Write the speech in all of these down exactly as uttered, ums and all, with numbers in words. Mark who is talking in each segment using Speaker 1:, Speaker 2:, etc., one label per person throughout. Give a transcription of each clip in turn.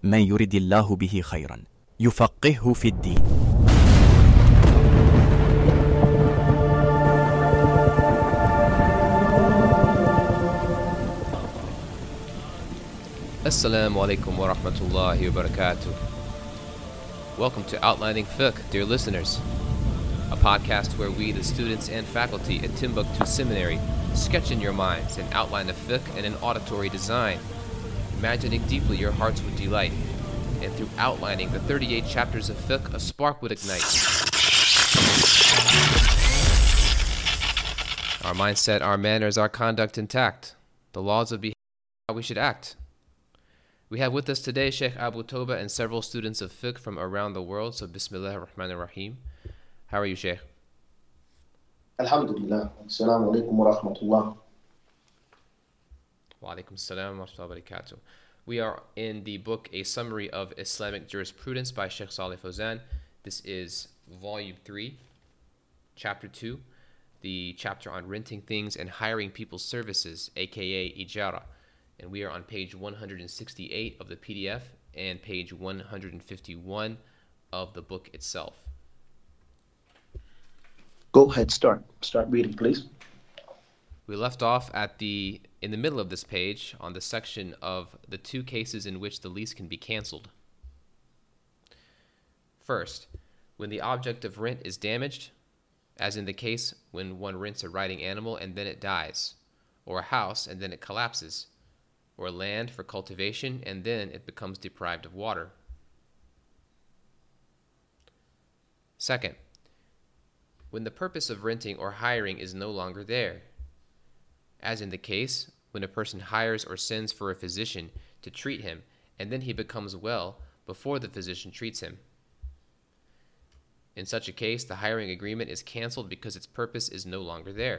Speaker 1: من يرد الله به خيرا يفقهه في الدين.
Speaker 2: Assalamu alaikum wa rahmatullahi wa barakatuh. Welcome to Outlining Fiqh, dear listeners, a podcast where we, the students and faculty at Timbuktu Seminary, sketch in your minds an outline of fiqh and an auditory design, imagining deeply your hearts would delight, and through outlining the thirty-eight chapters of fiqh, a spark would ignite. Our mindset, our manners, our conduct intact, the laws of behavior, how we should act. We have with us today Sheikh Abu Toba and several students of fiqh from around the world, so Bismillah ar-Rahman ar-Rahim. How are you, Sheikh?
Speaker 3: Alhamdulillah. Assalamu alaikum wa rahmatullah.
Speaker 2: Wa alaikum assalam wa rahmatullahi wa barakatuh. We are in the book A Summary of Islamic Jurisprudence by Sheikh Salih Fawzan. This is volume three, chapter two, the chapter on renting things and hiring people's services, aka ijara. And we are on page one hundred sixty-eight of the P D F and page one hundred fifty-one of the book itself.
Speaker 3: Go ahead, start. Start reading, please.
Speaker 2: We left off at the in the middle of this page on the section of the two cases in which the lease can be canceled. First, when the object of rent is damaged, as in the case when one rents a riding animal and then it dies, or a house and then it collapses, or land for cultivation and then it becomes deprived of water. Second, when the purpose of renting or hiring is no longer there, as in the case when a person hires or sends for a physician to treat him and then he becomes well before the physician treats him. In such a case, the hiring agreement is canceled because its purpose is no longer there.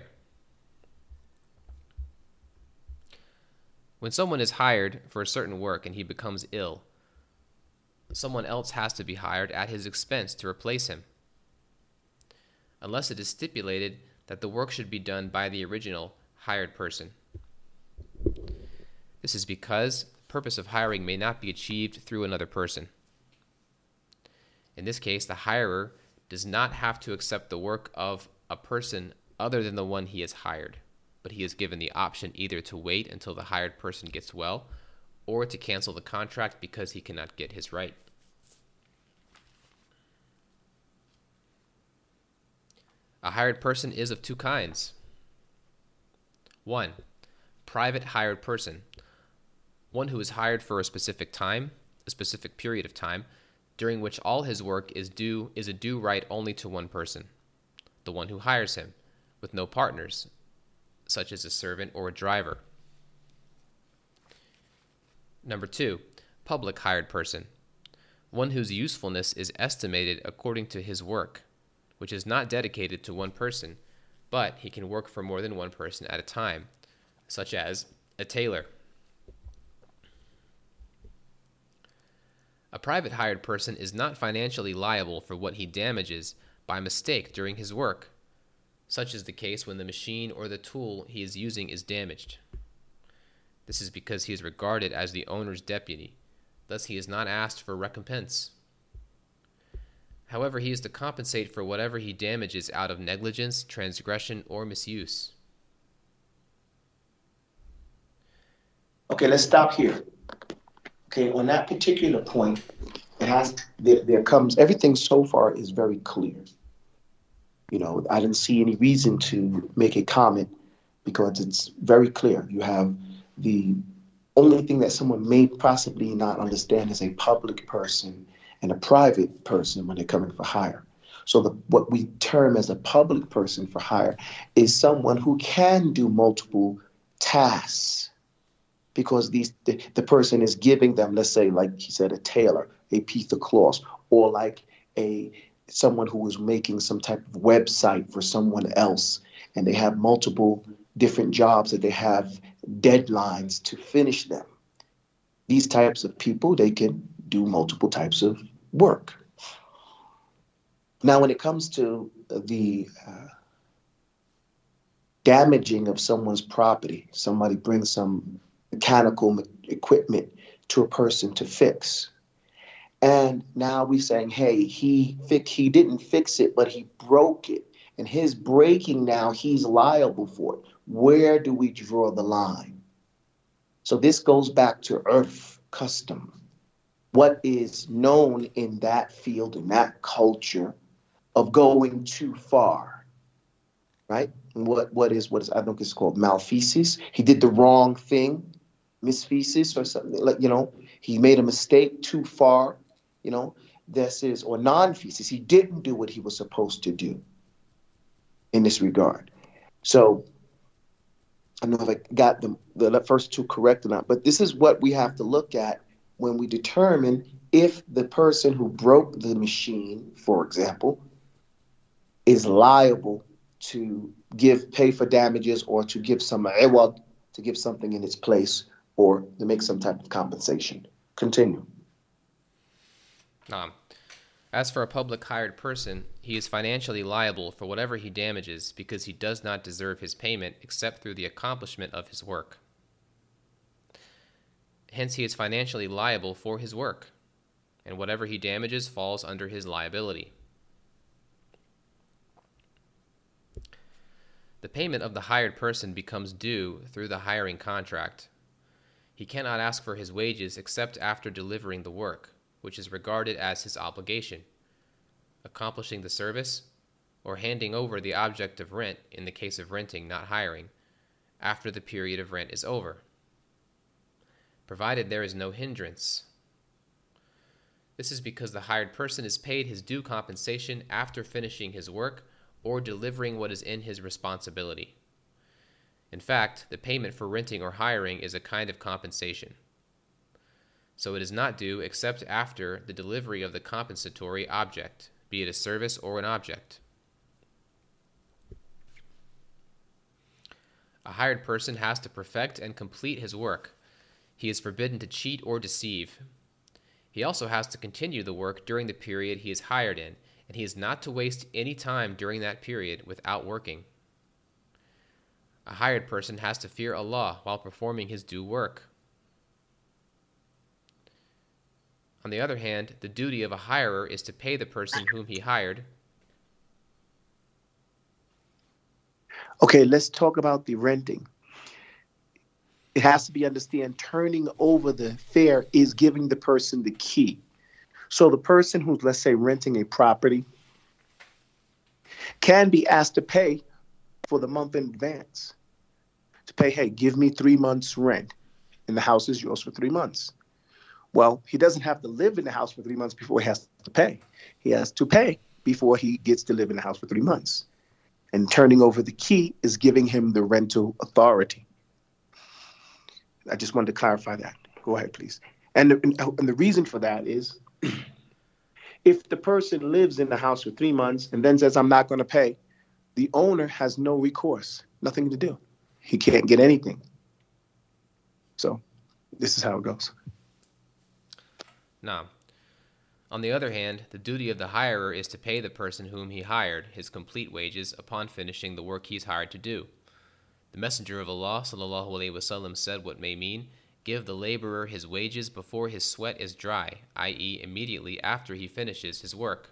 Speaker 2: When someone is hired for a certain work and he becomes ill, someone else has to be hired at his expense to replace him, unless it is stipulated that the work should be done by the original hired person. This is because the purpose of hiring may not be achieved through another person. In this case, the hirer does not have to accept the work of a person other than the one he has hired, but he is given the option either to wait until the hired person gets well or to cancel the contract because he cannot get his right. A hired person is of two kinds. One, private hired person, one who is hired for a specific time, a specific period of time, during which all his work is due is a due right only to one person, the one who hires him, with no partners, such as a servant or a driver. Number two, public hired person, one whose usefulness is estimated according to his work, which is not dedicated to one person, but he can work for more than one person at a time, such as a tailor. A private hired person is not financially liable for what he damages by mistake during his work, such is the case when the machine or the tool he is using is damaged. This is because he is regarded as the owner's deputy, thus he is not asked for recompense. However, he is to compensate for whatever he damages out of negligence, transgression, or misuse.
Speaker 3: Okay, let's stop here. Okay, on that particular point, it has there, there comes everything so far is very clear. You know, I didn't see any reason to make a comment because it's very clear. You have the only thing that someone may possibly not understand is a public person and a private person when they're coming for hire. So the, what we term as a public person for hire is someone who can do multiple tasks because these the, the person is giving them, let's say, like he said, a tailor, a piece of cloth, or like a someone who is making some type of website for someone else, and they have multiple different jobs that they have deadlines to finish them. These types of people, they can do multiple types of work. Now, when it comes to the uh, damaging of someone's property, somebody brings some mechanical equipment to a person to fix, And now we're saying, hey, he fi- he didn't fix it, but he broke it. And his breaking now, he's liable for it. Where do we draw the line? So this goes back to earth custom. What is known in that field, in that culture of going too far, right? And what, what is, what is, I think it's called malfeasance. He did the wrong thing, misfeasance or something like, you know, he made a mistake too far, you know, this is, or non-feces. He didn't do what he was supposed to do in this regard. So I don't know if I got the, the first two correct or not, but this is what we have to look at when we determine if the person who broke the machine, for example, is liable to give pay for damages or to give some iwad, to give something in its place or to make some type of compensation. Continue.
Speaker 2: Um, as for a public hired person, he is financially liable for whatever he damages because he does not deserve his payment except through the accomplishment of his work. Hence, he is financially liable for his work, and whatever he damages falls under his liability. The payment of the hired person becomes due through the hiring contract. He cannot ask for his wages except after delivering the work, which is regarded as his obligation, accomplishing the service, or handing over the object of rent in the case of renting, not hiring, after the period of rent is over, provided there is no hindrance. This is because the hired person is paid his due compensation after finishing his work or delivering what is in his responsibility. In fact, the payment for renting or hiring is a kind of compensation. So it is not due except after the delivery of the compensatory object, be it a service or an object. A hired person has to perfect and complete his work. He is forbidden to cheat or deceive. He also has to continue the work during the period he is hired in, and he is not to waste any time during that period without working. A hired person has to fear Allah while performing his due work. On the other hand, the duty of a hirer is to pay the person whom he hired.
Speaker 3: Okay, let's talk about the renting. It has to be understand turning over the fare is giving the person the key. So the person who's, let's say, renting a property can be asked to pay for the month in advance. To pay, hey, give me three months rent and the house is yours for three months. Well, he doesn't have to live in the house for three months before he has to pay. He has to pay before he gets to live in the house for three months. And turning over the key is giving him the rental authority. I just wanted to clarify that. Go ahead, please. And the, and the reason for that is if the person lives in the house for three months and then says, I'm not going to pay, the owner has no recourse, nothing to do. He can't get anything. So this is how it goes.
Speaker 2: Now, on the other hand, the duty of the hirer is to pay the person whom he hired his complete wages upon finishing the work he is hired to do. The Messenger of Allah sallallahu alaihi wasallam said what may mean, give the laborer his wages before his sweat is dry, that is immediately after he finishes his work.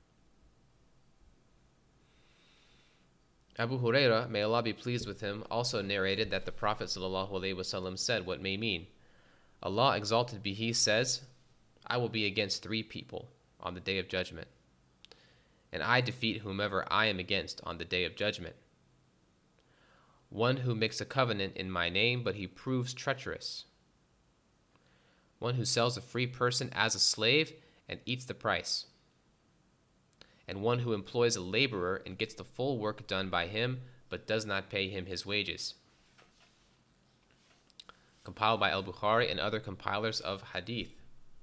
Speaker 2: Abu Huraira, may Allah be pleased with him, also narrated that the Prophet sallallahu alaihi wasallam said what may mean. Allah exalted be he says, I will be against three people on the day of judgment, and I defeat whomever I am against on the day of judgment. One who makes a covenant in my name, but he proves treacherous. One who sells a free person as a slave and eats the price. And one who employs a laborer and gets the full work done by him, but does not pay him his wages. Compiled by Al-Bukhari and other compilers of hadith.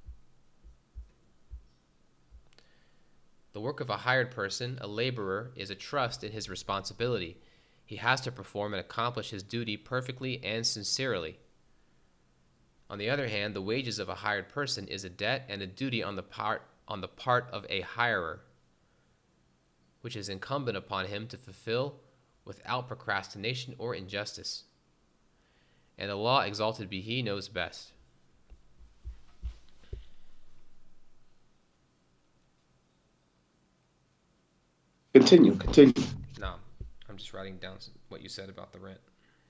Speaker 2: The work of a hired person, a laborer, is a trust in his responsibility. He has to perform and accomplish his duty perfectly and sincerely. On the other hand, the wages of a hired person is a debt and a duty on the part on the part of a hirer, which is incumbent upon him to fulfill without procrastination or injustice. And Allah exalted be he knows best.
Speaker 3: Continue, continue.
Speaker 2: No, I'm just writing down what you said about the rent.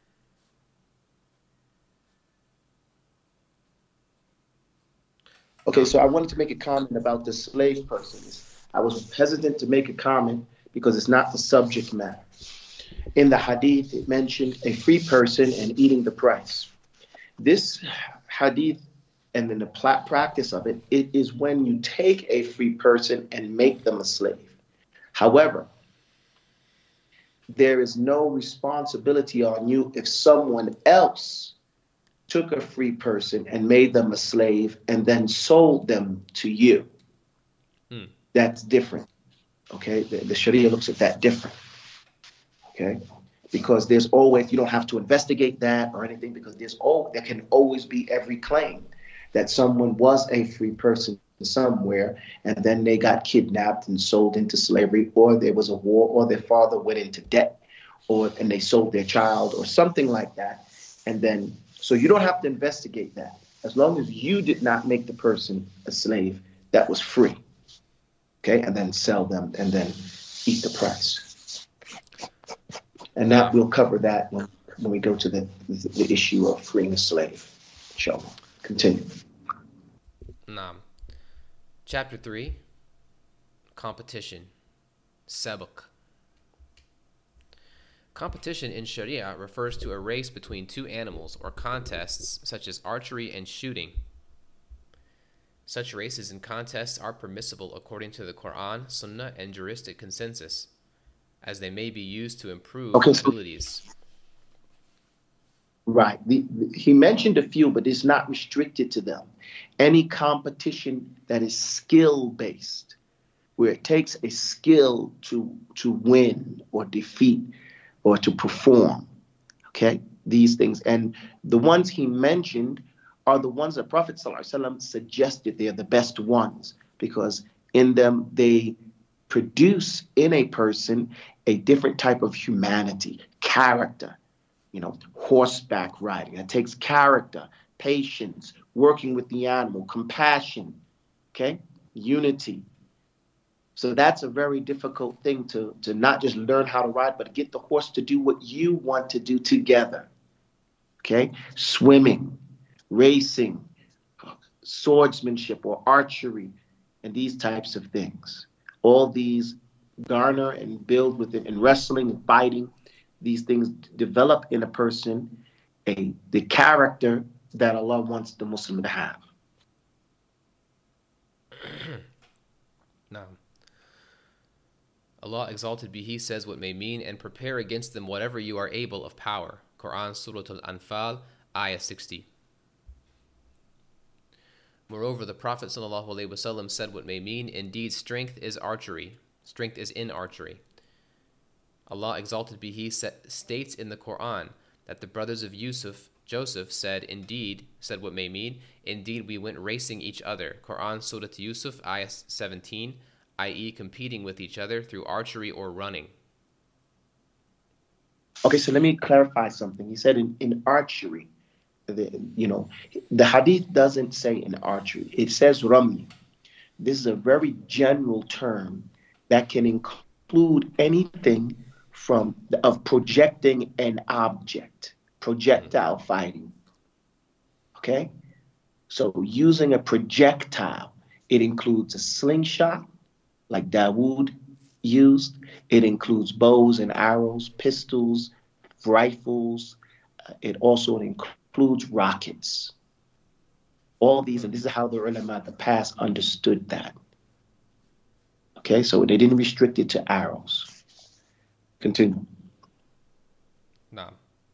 Speaker 3: Okay, so I wanted to make a comment about the slave persons. I was hesitant to make a comment because it's not the subject matter. In the hadith, it mentioned a free person and eating the price. This hadith and then the pla- practice of it, it is when you take a free person and make them a slave. However, there is no responsibility on you if someone else took a free person and made them a slave and then sold them to you. Hmm. That's different. Okay, the, the Sharia looks at that different. Okay, because there's always, you don't have to investigate that or anything, because there's all there can always be every claim that someone was a free person somewhere and then they got kidnapped and sold into slavery, or there was a war, or their father went into debt, or and they sold their child or something like that. And then, so you don't have to investigate that. As long as you did not make the person a slave that was free. Okay, and then sell them and then eat the price. And that we'll cover that when, when we go to the, the, the issue of freeing a slave. Inshallah. Continue.
Speaker 2: Naam. Chapter three, competition, sabq. Competition in Sharia refers to a race between two animals or contests such as archery and shooting. Such races and contests are permissible according to the Quran, Sunnah, and juristic consensus, as they may be used to improve okay, so, abilities.
Speaker 3: Right. The, the, he mentioned a few, but it's not restricted to them. Any competition that is skill-based, where it takes a skill to to win or defeat or to perform, okay, these things. And the ones he mentioned are the ones that Prophet ﷺ suggested they're the best ones, because in them they produce in a person a different type of humanity, character, you know, horseback riding. It takes character, patience, working with the animal, compassion, okay, unity. So that's a very difficult thing to, to not just learn how to ride, but get the horse to do what you want to do together, okay? Swimming, racing, swordsmanship or archery, and these types of things. All these garner and build within, and wrestling and fighting, these things develop in a person a the character that Allah wants the Muslim to have.
Speaker 2: No. Allah exalted be He says what may mean, and prepare against them whatever you are able of power. Quran, Surah Al-Anfal, Ayah sixty. Moreover, the Prophet ﷺ said what may mean, indeed strength is archery. Strength is in archery. Allah exalted be He states in the Quran that the brothers of Yusuf, Joseph, said, indeed, said what may mean, indeed we went racing each other. Quran, Surah Yusuf, Ayah seventeen, that is competing with each other through archery or running.
Speaker 3: Okay, so let me clarify something. He said in, in archery, the, you know, the hadith doesn't say in archery. It says rami. This is a very general term that can include anything from the, of projecting an object, projectile fighting. Okay, so using a projectile, it includes a slingshot, like Dawood used. It includes bows and arrows, pistols, rifles. Uh, it also includes rockets. All these, and this is how the ulama of the past understood that. Okay, so they didn't restrict it to arrows. Continue.
Speaker 2: No.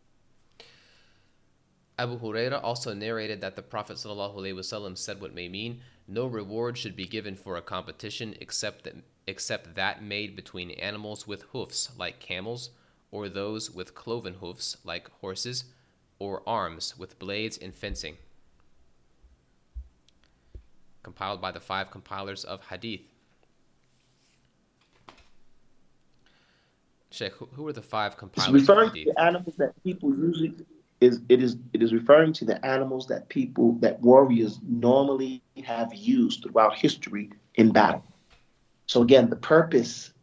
Speaker 2: Abu Huraira also narrated that the Prophet ﷺ said what may mean, no reward should be given for a competition except that, except that made between animals with hoofs, like camels, or those with cloven hoofs, like horses, or arms with blades in fencing. Compiled by the five compilers of Hadith. Sheikh, who are the five compilers
Speaker 3: it's referring
Speaker 2: of Hadith?
Speaker 3: To the animals that people usually is it is it is referring to the animals that people that warriors normally have used throughout history in battle. So again, the purpose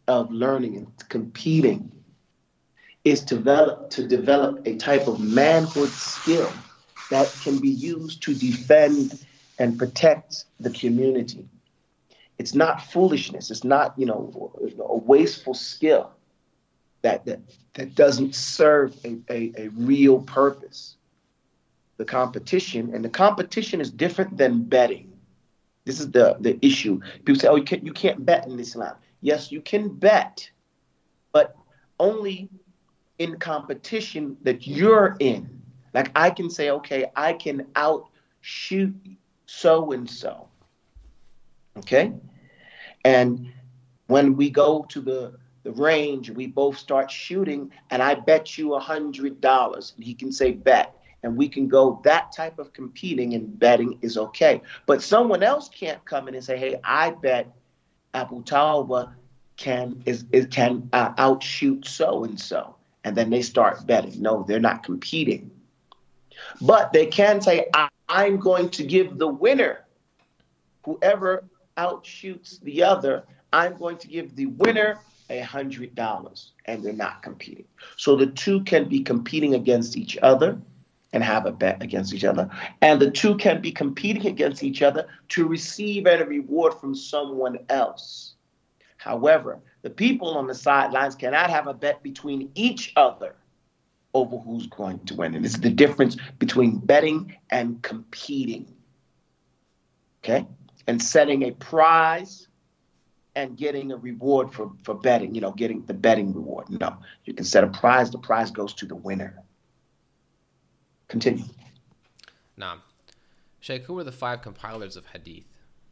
Speaker 3: of learning and competing is to develop, to develop a type of manhood skill that can be used to defend and protect the community. It's not foolishness. It's not, you know, a wasteful skill that that, that doesn't serve a, a, a real purpose. The competition, and the competition is different than betting. This is the, the issue. People say, oh, you can't, you can't bet in Islam. Yes, you can bet, but only in competition that you're in. Like I can say, okay, I can outshoot so-and-so. Okay? And when we go to the, the range, we both start shooting, and I bet you a hundred dollars. He can say bet, and we can go. That type of competing and betting is okay. But someone else can't come in and say, hey, I bet Abu Tawba can is, is can uh, outshoot so-and-so. And then they start betting. No, they're not competing. But they can say, I, I'm going to give the winner, whoever outshoots the other, I'm going to give the winner a hundred dollars, and they're not competing. So the two can be competing against each other and have a bet against each other. And the two can be competing against each other to receive a reward from someone else. However, the people on the sidelines cannot have a bet between each other over who's going to win. And this is the difference between betting and competing. Okay? And setting a prize and getting a reward for, for betting, you know, getting the betting reward. No, you can set a prize. The prize goes to the winner. Continue.
Speaker 2: Naam. Sheikh, who were the five compilers of hadith?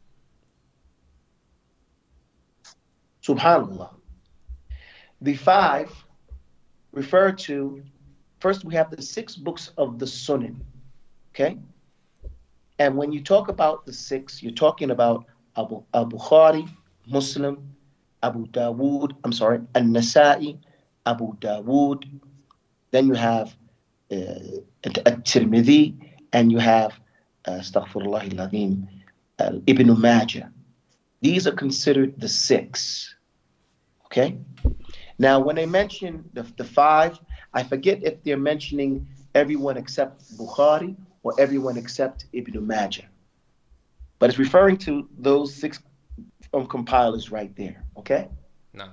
Speaker 3: Subhanallah. The five refer to, first we have the six books of the Sunan. Okay? And when you talk about the six, you're talking about Abu Bukhari, Muslim, Abu Dawood, I'm sorry, An-Nasa'i, Abu Dawood. Then you have uh, At-Tirmidhi, and you have, uh, astaghfirullah al-azim, uh, Ibn Majah. These are considered the six. Okay? Now, when they mention the, the five, I forget if they're mentioning everyone except Bukhari or everyone except Ibn Majah. But it's referring to those six um, compilers right there. Okay?
Speaker 2: No.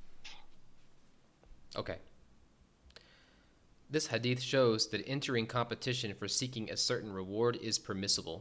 Speaker 2: Okay. This hadith shows that entering competition for seeking a certain reward is permissible.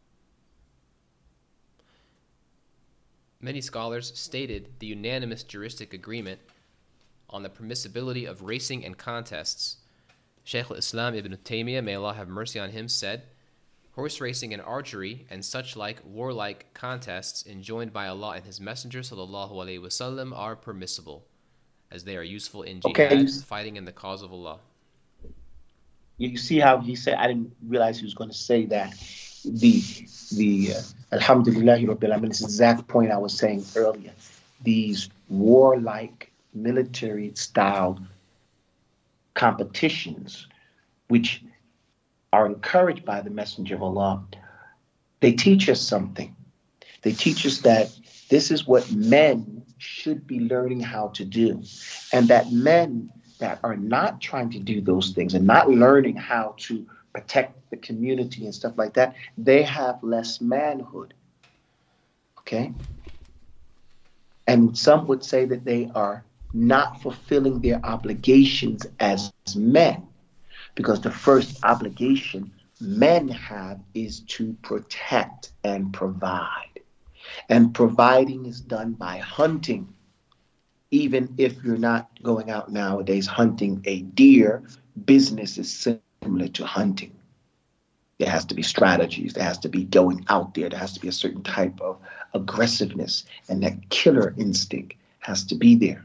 Speaker 2: Many scholars stated the unanimous juristic agreement on the permissibility of racing and contests. Shaykh al-Islam ibn Taymiyyah, may Allah have mercy on him, said, horse racing and archery and such like warlike contests enjoined by Allah and His Messenger sallallahu alaihi wasallam are permissible, as they are useful in jihad,
Speaker 3: Okay.
Speaker 2: fighting in the cause of Allah.
Speaker 3: You see how he said, I didn't realize he was going to say that. The, the uh, Alhamdulillahi Rabbil Alamin, this exact point I was saying earlier. These warlike, military-style competitions, which are encouraged by the Messenger of Allah, they teach us something. They teach us that this is what men should be learning how to do. And that men that are not trying to do those things and not learning how to protect the community and stuff like that, they have less manhood. Okay? And some would say that they are not fulfilling their obligations as men, because the first obligation men have is to protect and provide. And providing is done by hunting. Even if you're not going out nowadays hunting a deer, business is similar to hunting. There has to be strategies. There has to be going out there. There has to be a certain type of aggressiveness, and that killer instinct has to be there.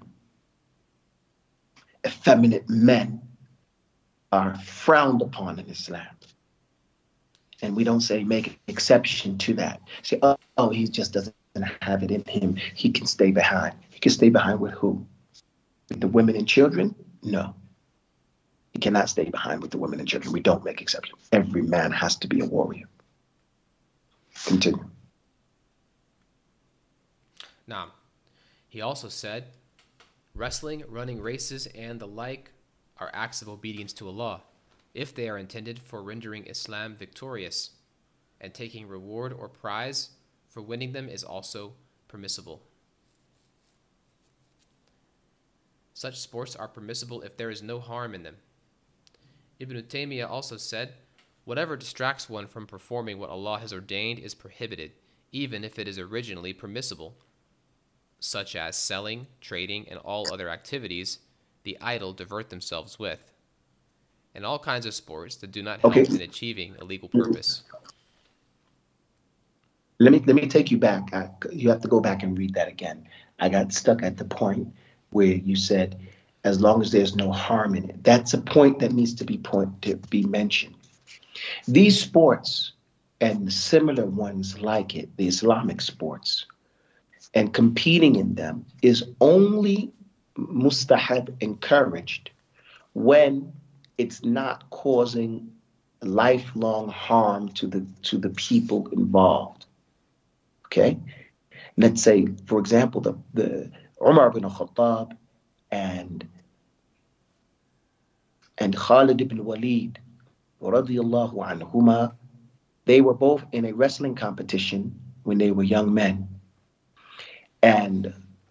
Speaker 3: Effeminate men are frowned upon in Islam. And we don't say make an exception to that. Say, oh, oh, he just doesn't have it in him. He can stay behind. He can stay behind with who? With the women and children? No. He cannot stay behind with the women and children. We don't make exceptions. Every man has to be a warrior. Continue.
Speaker 2: Now, he also said, Wrestling, running races, and the like are acts of obedience to Allah, if they are intended for rendering Islam victorious, and taking reward or prize for winning them is also permissible. Such sports are permissible if there is no harm in them. Ibn Taymiyyah also said, whatever distracts one from performing what Allah has ordained is prohibited, even if it is originally permissible, such as selling, trading, and all other activities the idle divert themselves with, and all kinds of sports that do not help
Speaker 3: Okay.
Speaker 2: in achieving a legal purpose.
Speaker 3: Let me let me take you back. I, you have to go back and read that again. I got stuck at the point where you said, as long as there's no harm in it. That's a point that needs to be point to be mentioned. These sports and similar ones like it, the Islamic sports, and competing in them is only mustahab, encouraged, when it's not causing lifelong harm to the to the people involved. Okay? Let's say, for example, the, the Umar ibn Khattab and and Khalid ibn Walid, radiyallahu anhuma, they were both in a wrestling competition when they were young men. And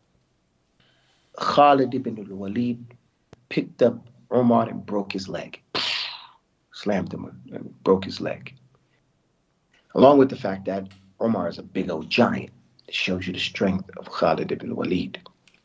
Speaker 3: Khalid ibn Walid picked up Umar and broke his leg. Slammed him and broke his leg. Along with the fact that Umar is a big old giant. It shows you the strength of Khalid ibn Walid.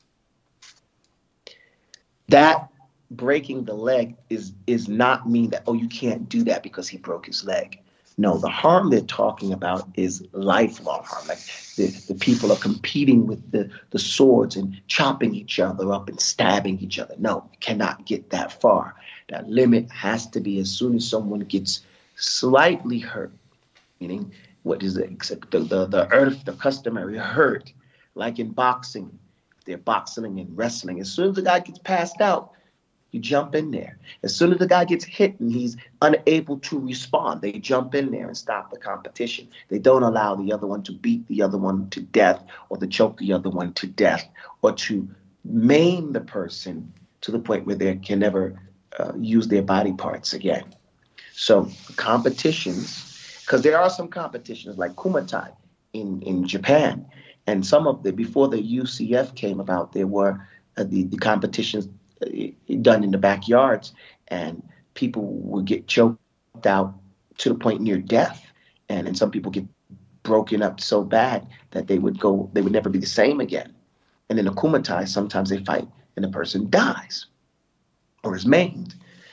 Speaker 3: That breaking the leg is, is not mean that, oh, you can't do that because he broke his leg. No, the harm they're talking about is lifelong harm. Like the, the people are competing with the, the swords and chopping each other up and stabbing each other. No, you cannot get that far. That limit has to be as soon as someone gets slightly hurt, meaning what is it? Except the, the, the earth, the customary hurt, like in boxing. They're boxing and wrestling. As soon as the guy gets passed out, you jump in there. As soon as the guy gets hit and he's unable to respond, they jump in there and stop the competition. They don't allow the other one to beat the other one to death or to choke the other one to death or to maim the person to the point where they can never uh, use their body parts again. So competitions, because there are some competitions like Kumatai in, in Japan, and some of the, before the U C F came about, there were uh, the, the competitions done in the backyards, and people would get choked out to the point near death, and and some people get broken up so bad that they would go, they would never be the same again. And in the Kumatai, sometimes they fight and the person dies or is maimed.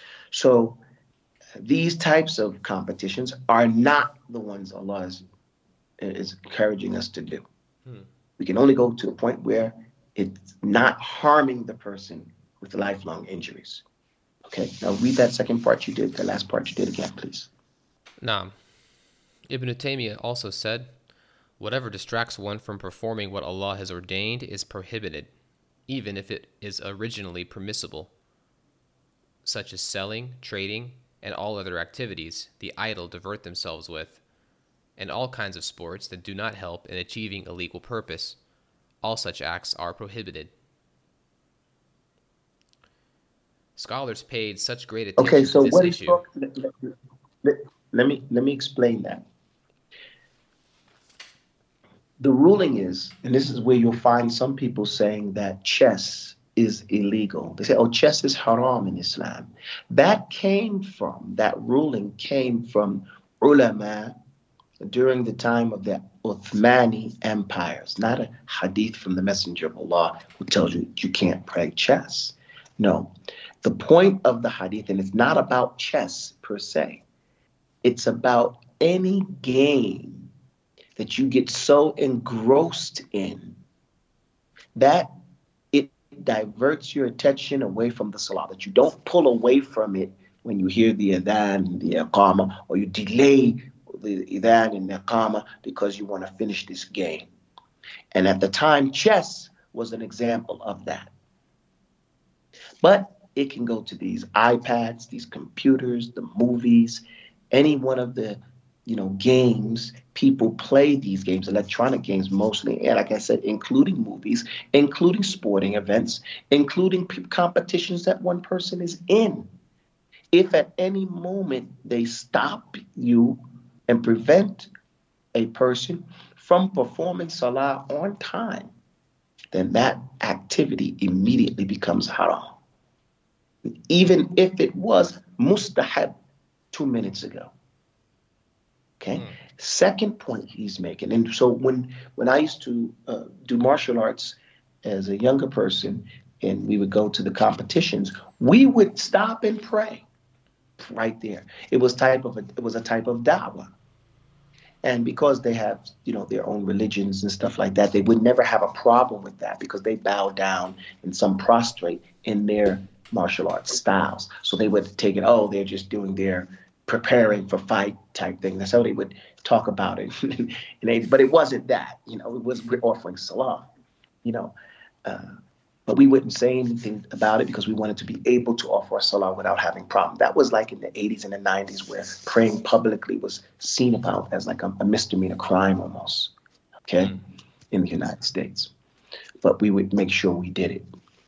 Speaker 3: So these types of competitions are not the ones Allah is, is encouraging us to do. Hmm. We can only go to a point where it's not harming the person with lifelong injuries. Okay, now read that second part you did, the last part you did again, please.
Speaker 2: Naam. Ibn Taymiyyah also said, whatever distracts one from performing what Allah has ordained is prohibited, even if it is originally permissible, such as selling, trading, and all other activities the idle divert themselves with, and all kinds of sports that do not help in achieving a legal purpose. All such acts are prohibited. Scholars paid such great attention
Speaker 3: okay, so
Speaker 2: to this
Speaker 3: what is
Speaker 2: issue.
Speaker 3: talk, let, let, let, let me let me explain that. The ruling is, and this is where you'll find some people saying that chess is illegal. They say, oh, chess is haram in Islam. That came from, that ruling came from ulama during the time of the Uthmani Empire. It's not a hadith from the Messenger of Allah who tells you you can't play chess. No. The point of the hadith, and it's not about chess per se, it's about any game that you get so engrossed in that it diverts your attention away from the salah, that you don't pull away from it when you hear the adhan and the iqamah, or you delay the adhan and the iqamah because you want to finish this game. And at the time, chess was an example of that. But it can go to these iPads, these computers, the movies, any one of the you know, games, people play these games, electronic games mostly, and like I said, including movies, including sporting events, including p- competitions that one person is in. If at any moment they stop you and prevent a person from performing salah on time, then that activity immediately becomes haram, even if it was mustahab two minutes ago. Okay. Mm. Second point he's making, and so when when I used to uh, do martial arts as a younger person, and we would go to the competitions, we would stop and pray right there. It was type of a, it was a type of da'wah. And because they have, you know, their own religions and stuff like that, they would never have a problem with that because they bow down and some prostrate in their martial arts styles. So they would take it, oh, they're just doing their preparing for fight type thing. That's how they would talk about it. But it wasn't that, you know, it was, we're offering salah, you know. Uh, but we wouldn't say anything about it because we wanted to be able to offer a salah without having problem. That was like in the eighties and the nineties where praying publicly was seen about as like a, a misdemeanor crime almost, okay, mm. in the United States. But we would make sure we did it.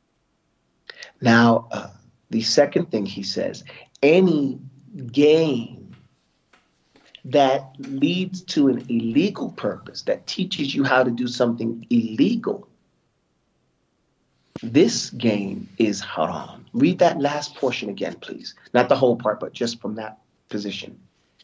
Speaker 3: Now, uh, the second thing he says, any game that leads to an illegal purpose, that teaches you how to do something illegal, this game is haram. Read that last portion again, please. Not the whole part, but just from that position.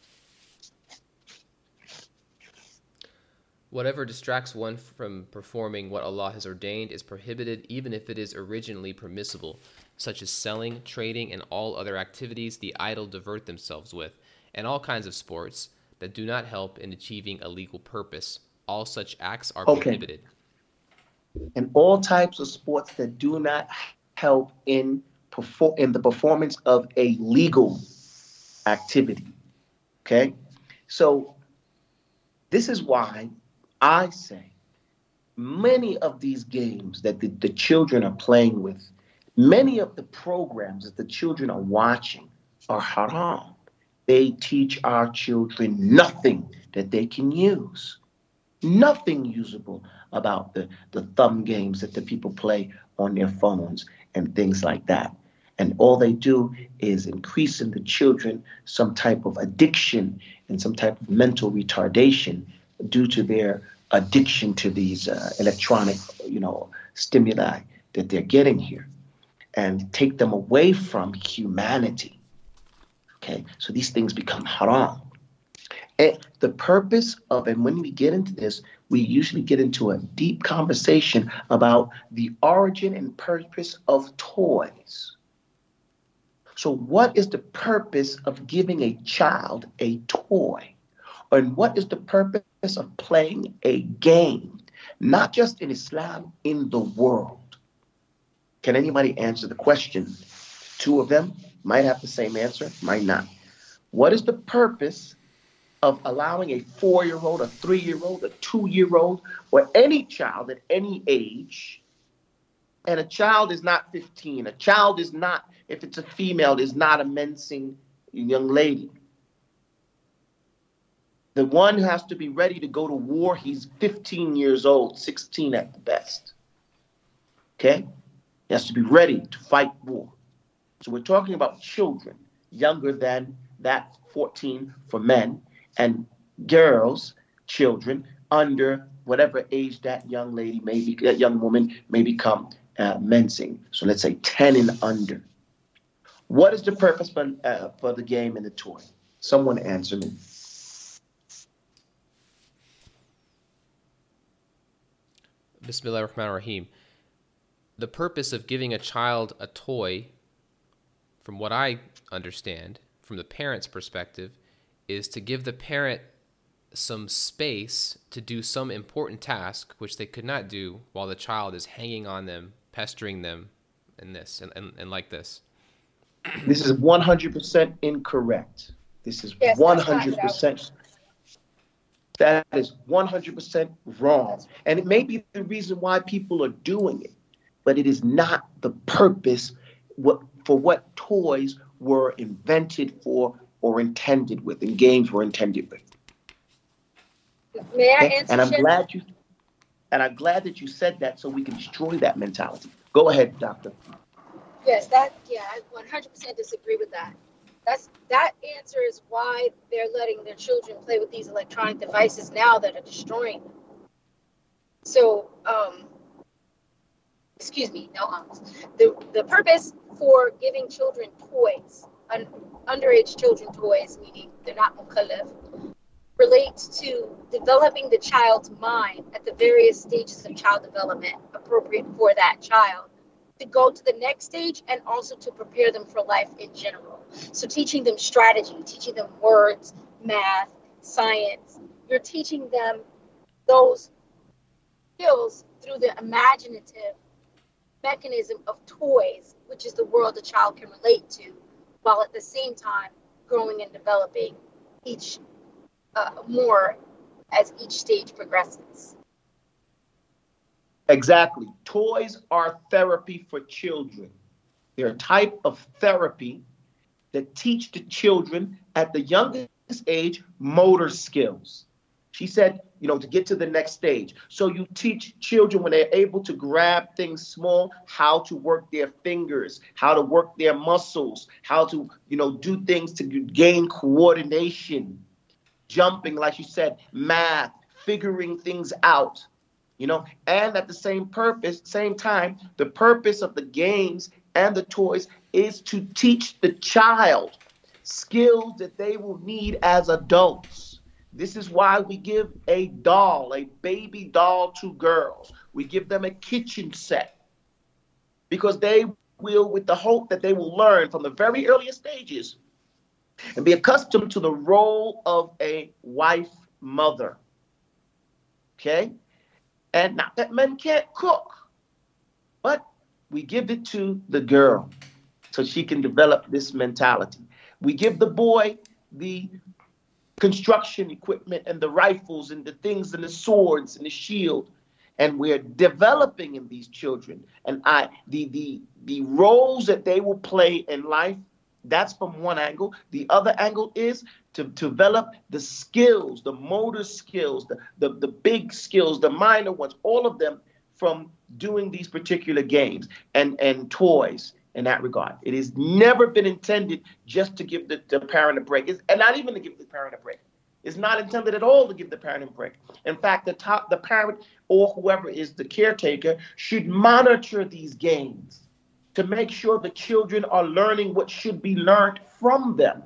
Speaker 2: Whatever distracts one from performing what Allah has ordained is prohibited, even if it is originally permissible, such as selling, trading, and all other activities the idle divert themselves with, and all kinds of sports that do not help in achieving a legal purpose. All such acts are
Speaker 3: okay.
Speaker 2: prohibited.
Speaker 3: And all types of sports that do not help in perform in the performance of a legal activity. Okay? So this is why I say many of these games that the, the children are playing with, many of the programs that the children are watching are haram. They teach our children nothing that they can use. Nothing usable about the, the thumb games that the people play on their phones and things like that. And all they do is increase in the children some type of addiction and some type of mental retardation due to their addiction to these uh, electronic, you know, stimuli that they're getting here, and take them away from humanity. Okay, so these things become haram. And the purpose of, and when we get into this, we usually get into a deep conversation about the origin and purpose of toys. So what is the purpose of giving a child a toy? And what is the purpose of playing a game? Not just in Islam, in the world. Can anybody answer the question? Two of them might have the same answer, might not. What is the purpose of allowing a four-year-old, a three-year-old, a two-year-old, or any child at any age, and a child is not fifteen, a child is not, if it's a female, is not a mensing young lady. The one who has to be ready to go to war, he's fifteen years old, sixteen at the best. Okay? He has to be ready to fight war. So we're talking about children younger than that fourteen for men, and girls, children, under whatever age that young lady may be, that young woman may become uh, mensing. So let's say ten and under. What is the purpose for, uh, for the game and the toy? Someone answer me.
Speaker 2: Bismillah ar-Rahman ar-Rahim. The purpose of giving a child a toy, from what I understand, from the parent's perspective, is to give the parent some space to do some important task which they could not do while the child is hanging on them, pestering them, and this, and, and, and like this.
Speaker 3: This is one hundred percent incorrect. This is yes, one hundred percent. That is one hundred percent wrong. And it may be the reason why people are doing it, but it is not the purpose what, for what toys were invented for or intended with, and games were intended with.
Speaker 4: May I
Speaker 3: Okay?
Speaker 4: answer?
Speaker 3: And I'm
Speaker 4: Chef?
Speaker 3: glad you and I'm glad that you said that so we can destroy that mentality. Go ahead, doctor.
Speaker 4: Yes, that, yeah, I one hundred percent disagree with that. That's, that answer is why they're letting their children play with these electronic devices now that are destroying them. So, um, excuse me, no ums. The, the purpose for giving children toys, un, underage children toys, meaning they're not mukallaf, relates to developing the child's mind at the various stages of child development appropriate for that child to go to the next stage, and also to prepare them for life in general. So teaching them strategy, teaching them words, math, science. You're teaching them those skills through the imaginative mechanism of toys, which is the world a child can relate to, while at the same time growing and developing each uh, more as each stage progresses.
Speaker 3: Exactly. Toys are therapy for children. They're a type of therapy that teach the children at the youngest age motor skills. She said, you know, to get to the next stage. So you teach children when they're able to grab things small, how to work their fingers, how to work their muscles, how to, you know, do things to gain coordination, jumping, like you said, math, figuring things out. You know, and at the same purpose, same time, the purpose of the games and the toys is to teach the child skills that they will need as adults. This is why we give a doll, a baby doll to girls. We give them a kitchen set because they will, with the hope that they will learn from the very earliest stages and be accustomed to the role of a wife, mother. Okay? And not that men can't cook, but we give it to the girl so she can develop this mentality. We give the boy the construction equipment and the rifles and the things and the swords and the shield. And we're developing in these children. And I the the the roles that they will play in life, that's from one angle. The other angle is to develop the skills, the motor skills, the, the, the big skills, the minor ones, all of them from doing these particular games and, and toys in that regard. It has never been intended just to give the, the parent a break, it's, and not even to give the parent a break. It's not intended at all to give the parent a break. In fact, the top, the parent or whoever is the caretaker should monitor these games to make sure the children are learning what should be learned from them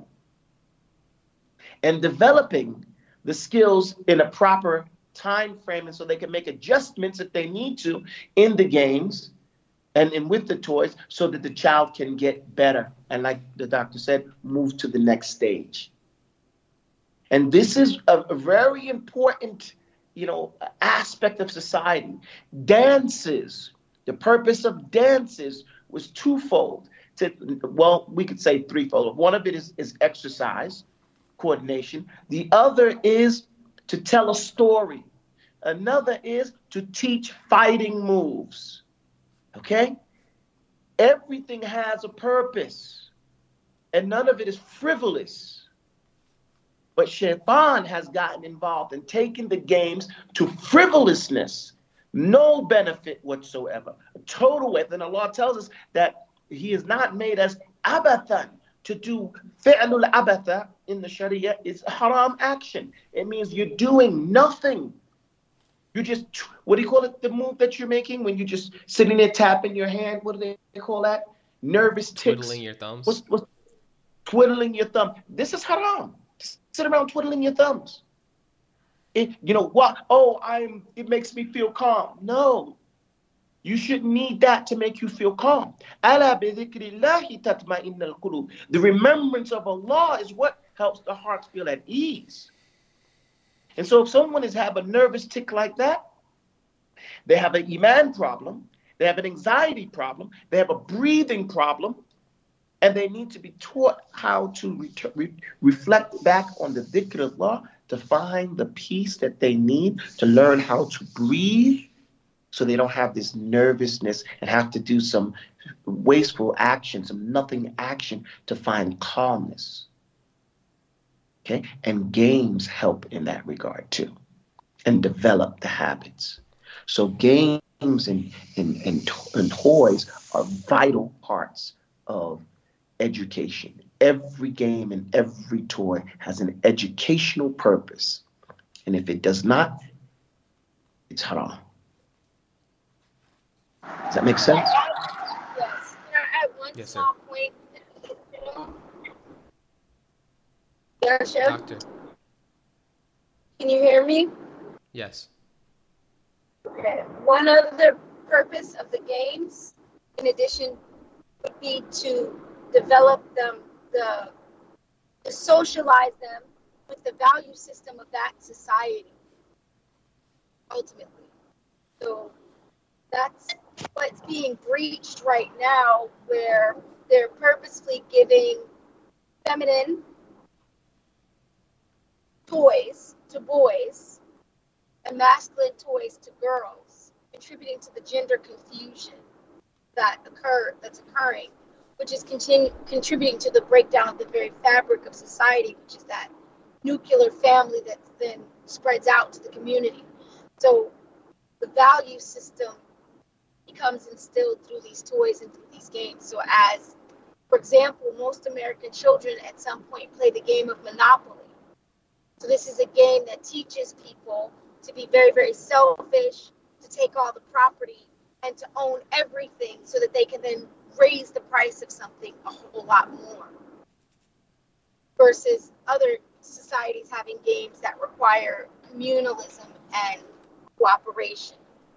Speaker 3: and developing the skills in a proper time frame, and so they can make adjustments if they need to in the games and, and with the toys so that the child can get better. And like the doctor said, move to the next stage. And this is a, a very important, you know, aspect of society. Dances, the purpose of dances was twofold. To, well, we could say threefold. One of it is, is exercise, coordination. The other is to tell a story. Another is to teach fighting moves. Okay? Everything has a purpose, and none of it is frivolous. But Shaitan has gotten involved and taken the games to frivolousness, no benefit whatsoever, a total waste. And Allah tells us that He has not made us abathan. To do fi'lul abatha in the Sharia is a haram action. It means you're doing nothing. You just, what do you call it, the move that you're making when you're just sitting there tapping your hand? What do they call that? Nervous tics.
Speaker 2: Twiddling your thumbs.
Speaker 3: What's, what's twiddling your thumb? This is haram. Sit around twiddling your thumbs. It, you know what? Oh, I'm. It makes me feel calm. No. You shouldn't need that to make you feel calm. The remembrance of Allah is what helps the heart feel at ease. And so if someone is have a nervous tic like that, they have an iman problem, they have an anxiety problem, they have a breathing problem, and they need to be taught how to re- re- reflect back on the dhikr of Allah to find the peace that they need to learn how to breathe, so they don't have this nervousness and have to do some wasteful action, some nothing action to find calmness. Okay? And games help in that regard too. and develop the habits. So games and, and, and, to- and toys are vital parts of education. Every game and every toy has an educational purpose. And if it does not, it's haram. Does that make sense?
Speaker 4: Yes. Can I add one
Speaker 2: Yes, sir.
Speaker 4: small point? Yeah, Chef.
Speaker 2: Doctor.
Speaker 4: Can you hear me?
Speaker 2: Yes.
Speaker 4: Okay. One other purpose of the games, in addition, would be to develop them, the to socialize them with the value system of that society, ultimately. So that's what's being breached right now, where they're purposefully giving feminine toys to boys and masculine toys to girls, contributing to the gender confusion that occur that's occurring, which is continu- contributing to the breakdown of the very fabric of society, which is that nuclear family that then spreads out to the community. So the value system becomes instilled through these toys and through these games. So as, for example, most American children at some point play the game of Monopoly. So this is a game that teaches people to be very, very selfish, to take all the property and to own everything so that they can then raise the price of something a whole lot more. Versus other societies having games that require communalism and cooperation.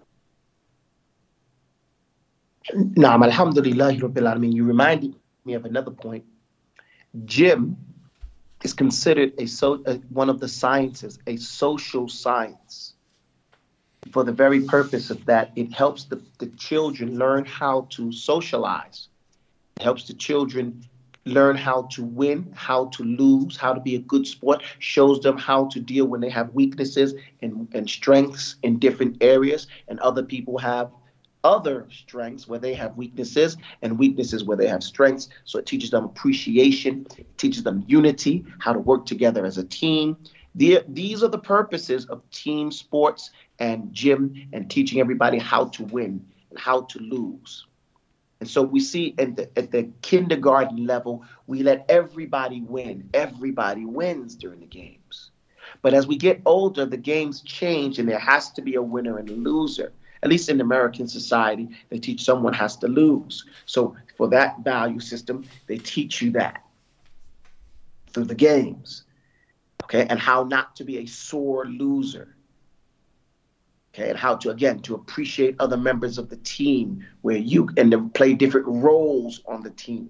Speaker 3: Naam, alhamdulillah, Rabbil Alameen. You reminded me of another point. Gym is considered a so uh, one of the sciences, a social science. For the very purpose of that, it helps the, the children learn how to socialize. It helps the children learn how to win, how to lose, how to be a good sport, shows them how to deal when they have weaknesses and, and strengths in different areas, and other people have other strengths where they have weaknesses and weaknesses where they have strengths. So it teaches them appreciation, it teaches them unity, how to work together as a team. The, these are the purposes of team sports and gym, and teaching everybody how to win and how to lose. And so we see at the, at the kindergarten level, we let everybody win. Everybody wins during the games. But as we get older, the games change and there has to be a winner and a loser. At least in American society, they teach someone has to lose. So for that value system, they teach you that through the games, okay? And how not to be a sore loser, okay? And how to, again, to appreciate other members of the team where you, and to play different roles on the team.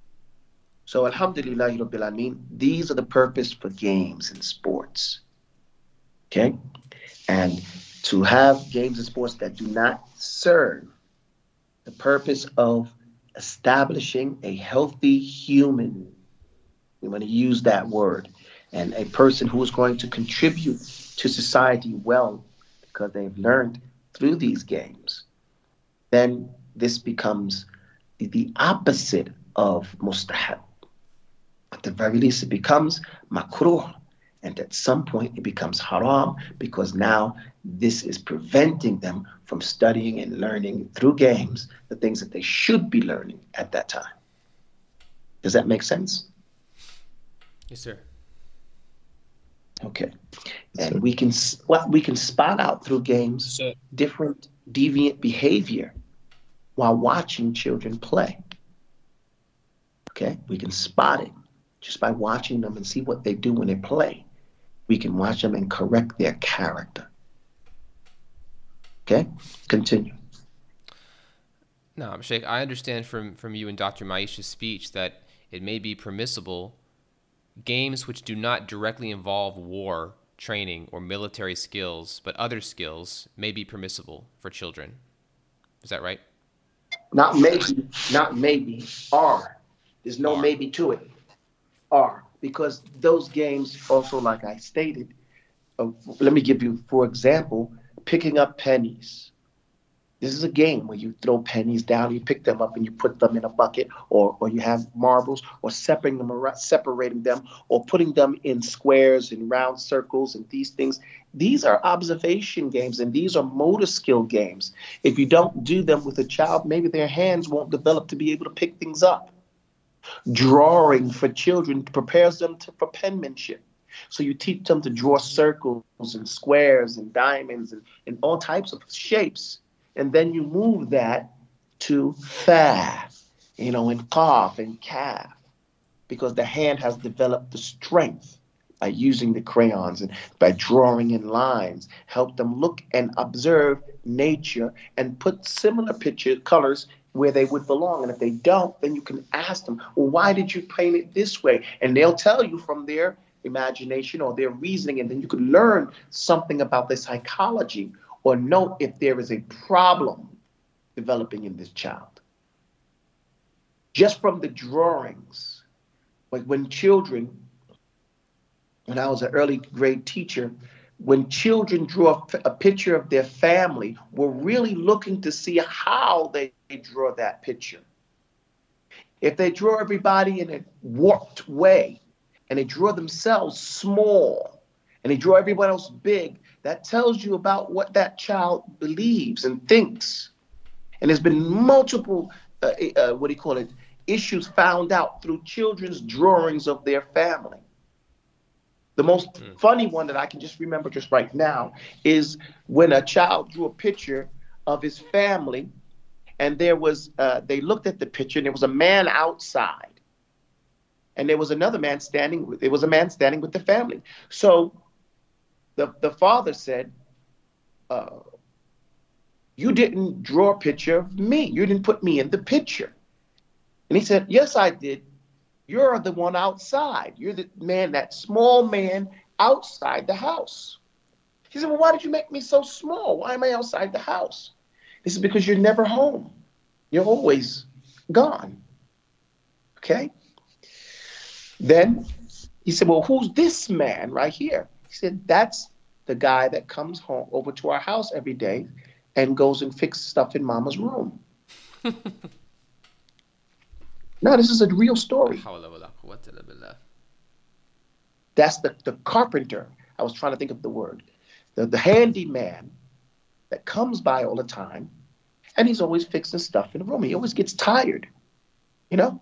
Speaker 3: So alhamdulillah, Rabbil Alameen, these are the purpose for games and sports, okay? And to have games and sports that do not serve the purpose of establishing a healthy human, we want to use that word, and a person who is going to contribute to society well because they've learned through these games, then this becomes the opposite of mustahab. At the very least, it becomes makruh. And at some point, it becomes haram, because now this is preventing them from studying and learning through games the things that they should be learning at that time. Does that make sense?
Speaker 2: Yes, sir.
Speaker 3: Okay. And we can what we can spot out through games
Speaker 5: So,
Speaker 3: different deviant behavior while watching children play. Okay? We can spot it just by watching them and see what they do when they play. We can watch them and correct their character. Okay? Continue.
Speaker 2: No, Sheikh, I understand from, from you and Doctor Maisha's speech that it may be permissible games which do not directly involve war, training, or military skills, but other skills may be permissible for children. Is that right?
Speaker 3: Not maybe, not maybe, are. There's no
Speaker 2: Are.
Speaker 3: maybe to it. Are. Because those games also, like I stated, uh, let me give you, for example, picking up pennies, This is a game where you throw pennies down, you pick them up and you put them in a bucket, or, or you have marbles, or separating them, around, separating them, or putting them in squares and round circles and these things. These are observation games, and these are motor skill games. If you don't do them with a child, maybe their hands won't develop to be able to pick things up. Drawing for children prepares them to, for penmanship. So you teach them to draw circles and squares and diamonds and, and all types of shapes. And then you move that to fa, you know, and qaf and kaf, because the hand has developed the strength by using the crayons and by drawing in lines. Help them look and observe nature and put similar picture colors where they would belong. And if they don't, then you can ask them, well, why did you paint it this way? And they'll tell you from their imagination or their reasoning, and then you can learn something about the psychology or note if there is a problem developing in this child. Just from the drawings, like when children, when I was an early grade teacher, when children drew a, a picture of their family, we're really looking to see how they draw that picture. If they draw everybody in a warped way, and they draw themselves small, and they draw everyone else big, that tells you about what that child believes and thinks. And there's been multiple, uh, uh, what do you call it, issues found out through children's drawings of their family. The most mm. funny one that I can just remember just right now is when a child drew a picture of his family, and there was, uh, they looked at the picture, and there was a man outside. And there was another man standing with, there was a man standing with the family. So the, the father said, uh, you didn't draw a picture of me. You didn't put me in the picture. And he said, yes, I did. You're the one outside. You're the man, that small man outside the house. He said, well, why did you make me so small? Why am I outside the house? He said, because you're never home. You're always gone. Okay? Then he said, well, who's this man right here? He said, that's the guy that comes home over to our house every day and goes and fixes stuff in mama's room. No, this is a real story. That's the, the carpenter. I was trying to think of the word. The, the handyman that comes by all the time, and he's always fixing stuff in the room. He always gets tired, you know?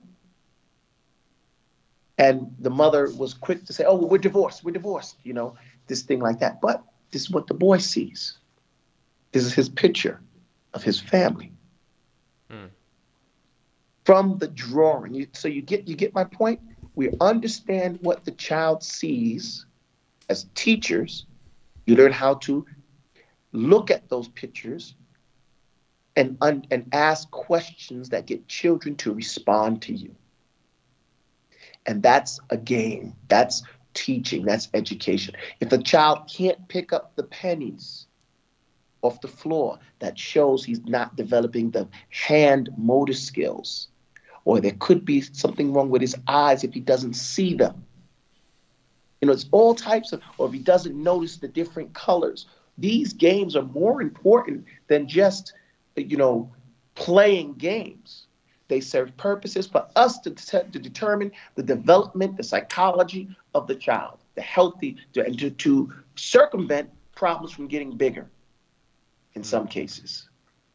Speaker 3: And the mother was quick to say, oh, well, we're divorced, we're divorced, you know, this thing like that. But this is what the boy sees. This is his picture of his family. Mm. From the drawing. You, so you get you get my point? We understand what the child sees as teachers. You learn how to look at those pictures and, un, and ask questions that get children to respond to you. And that's a game. That's teaching. That's education. If a child can't pick up the pennies off the floor, that shows he's not developing the hand motor skills. Or there could be something wrong with his eyes if he doesn't see them. You know, it's all types of, or if he doesn't notice the different colors. These games are more important than just, you know, playing games. They serve purposes for us to, to determine the development, the psychology of the child, the healthy, to, and to, to circumvent problems from getting bigger in some cases.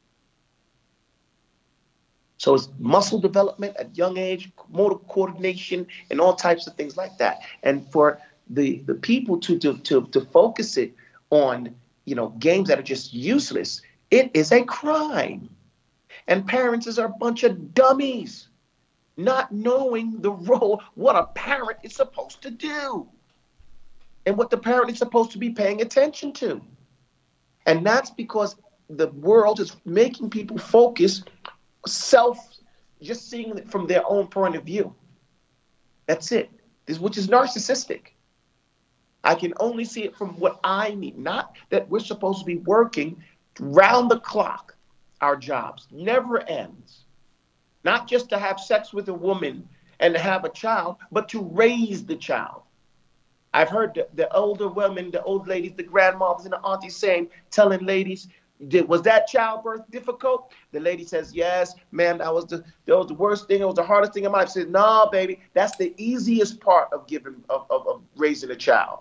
Speaker 3: So it's muscle development at young age, motor coordination, and all types of things like that. And for the, the people to, to, to, to focus it on, you know, games that are just useless, it is a crime. And parents are a bunch of dummies, not knowing the role, what a parent is supposed to do, and what the parent is supposed to be paying attention to. And that's because the world is making people focus self, just seeing it from their own point of view. That's it, this, which is narcissistic. I can only see it from what I need, not that we're supposed to be working round the clock. Our jobs never ends. Not just to have sex with a woman and to have a child, but to raise the child. I've heard the, the older women, the old ladies, the grandmothers and the aunties saying, telling ladies, Did, was that childbirth difficult? The lady says, yes, ma'am, that was the that was the worst thing. It was the hardest thing in my life. I said, no, baby, that's the easiest part of giving of, of, of raising a child.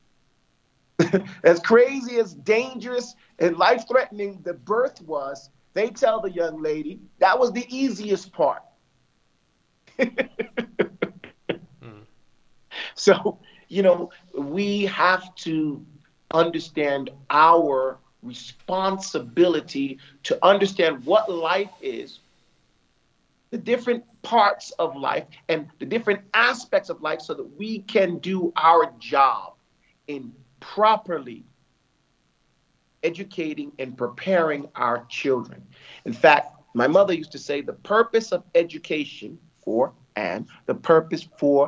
Speaker 3: As crazy, as dangerous, and life-threatening the birth was, they tell the young lady that was the easiest part. mm. So, you know, we have to understand our responsibility to understand what life is, the different parts of life, and the different aspects of life so that we can do our job in properly educating and preparing our children. In fact, my mother used to say the purpose of education for and the purpose for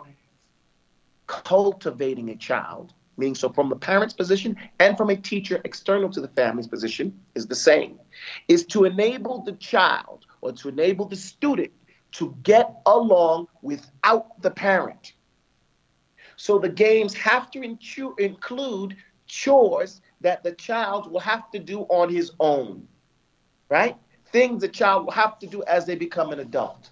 Speaker 3: cultivating a child, meaning so from the parent's position and from a teacher external to the family's position is the same, is to enable the child or to enable the student to get along without the parent. So the games have to incu- include chores that the child will have to do on his own, right? Things the child will have to do as they become an adult,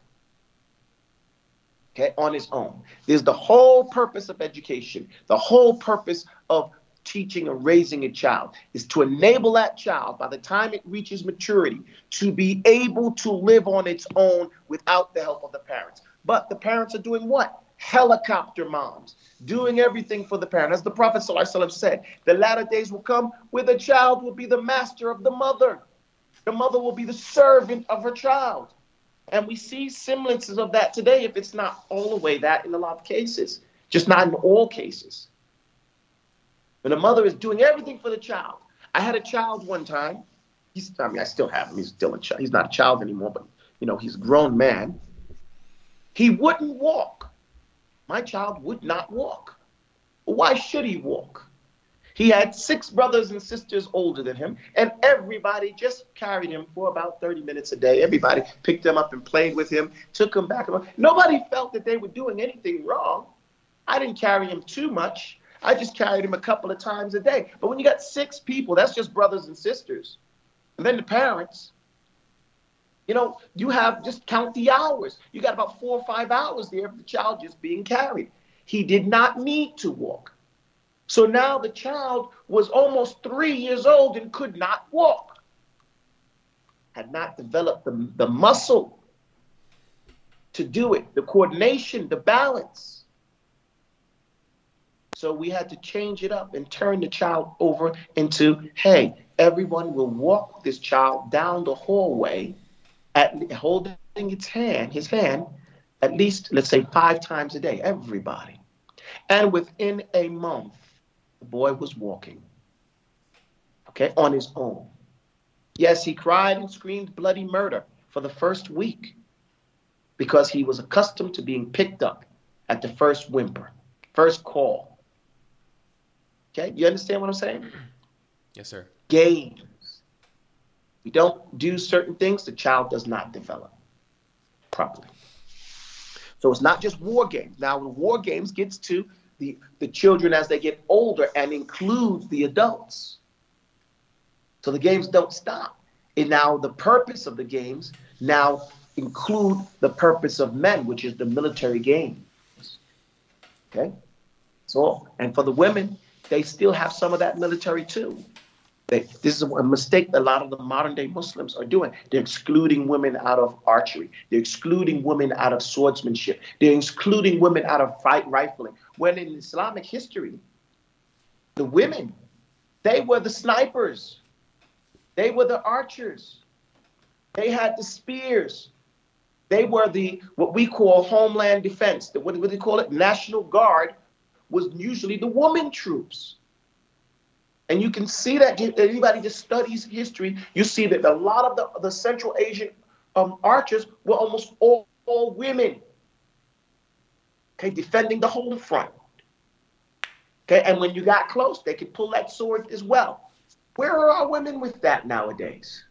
Speaker 3: okay, on his own. There's the whole purpose of education, the whole purpose of teaching and raising a child is to enable that child, by the time it reaches maturity, to be able to live on its own without the help of the parents. But the parents are doing what? Helicopter moms, doing everything for the parent. As the Prophet ﷺ said, the latter days will come where the child will be the master of the mother. The mother will be the servant of her child. And we see semblances of that today, if it's not all the way that in a lot of cases, just not in all cases. When the mother is doing everything for the child. I had a child one time. He's, I mean, I still have him. He's still a child. He's not a child anymore, but, you know, he's a grown man. He wouldn't walk. My child would not walk. Why should he walk? He had six brothers and sisters older than him, and everybody just carried him for about thirty minutes a day. Everybody picked him up and played with him, took him back. Nobody felt that they were doing anything wrong. I didn't carry him too much. I just carried him a couple of times a day. But when you got six people, that's just brothers and sisters. And then the parents, you know, you have, just count the hours. You got about four or five hours there of the child just being carried. He did not need to walk. So now the child was almost three years old and could not walk. Had not developed the, the muscle to do it, the coordination, the balance. So we had to change it up and turn the child over into, hey, everyone will walk this child down the hallway at holding its hand, his hand, at least, let's say, five times a day, everybody. And within a month, the boy was walking, okay, on his own. Yes, he cried and screamed bloody murder for the first week because he was accustomed to being picked up at the first whimper, first call. Okay, you understand what I'm saying?
Speaker 2: Yes, sir.
Speaker 3: Games. We don't do certain things, the child does not develop properly. So it's not just war games. Now, the war games gets to the, the children as they get older and includes the adults. So the games don't stop. And now the purpose of the games now include the purpose of men, which is the military games. Okay? So, and for the women, they still have some of that military too. They, this is a mistake that a lot of the modern day Muslims are doing. They're excluding women out of archery. They're excluding women out of swordsmanship. They're excluding women out of fight rifling. When in Islamic history, the women, they were the snipers. They were the archers. They had the spears. They were the, what we call homeland defense. The, what, what do they call it? National Guard was usually the woman troops. And you can see that, anybody that studies history, you see that a lot of the, the Central Asian um, archers were almost all, all women, okay, defending the whole front. Okay, and when you got close, they could pull that sword as well. Where are our women with that nowadays?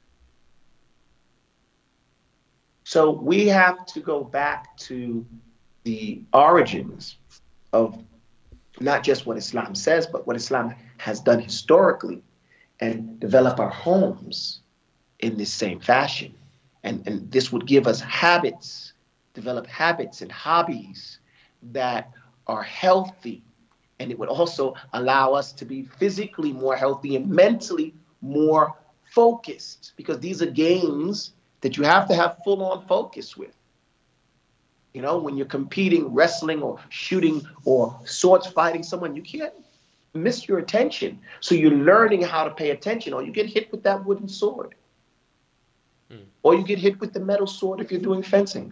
Speaker 3: So we have to go back to the origins of not just what Islam says, but what Islam has done historically, and develop our homes in this same fashion. And, and this would give us habits, develop habits and hobbies that are healthy. And it would also allow us to be physically more healthy and mentally more focused, because these are games that you have to have full on focus with. You know, when you're competing, wrestling or shooting or swords fighting someone, you can't miss your attention. So you're learning how to pay attention, or you get hit with that wooden sword. Mm. Or you get hit with the metal sword if you're doing fencing.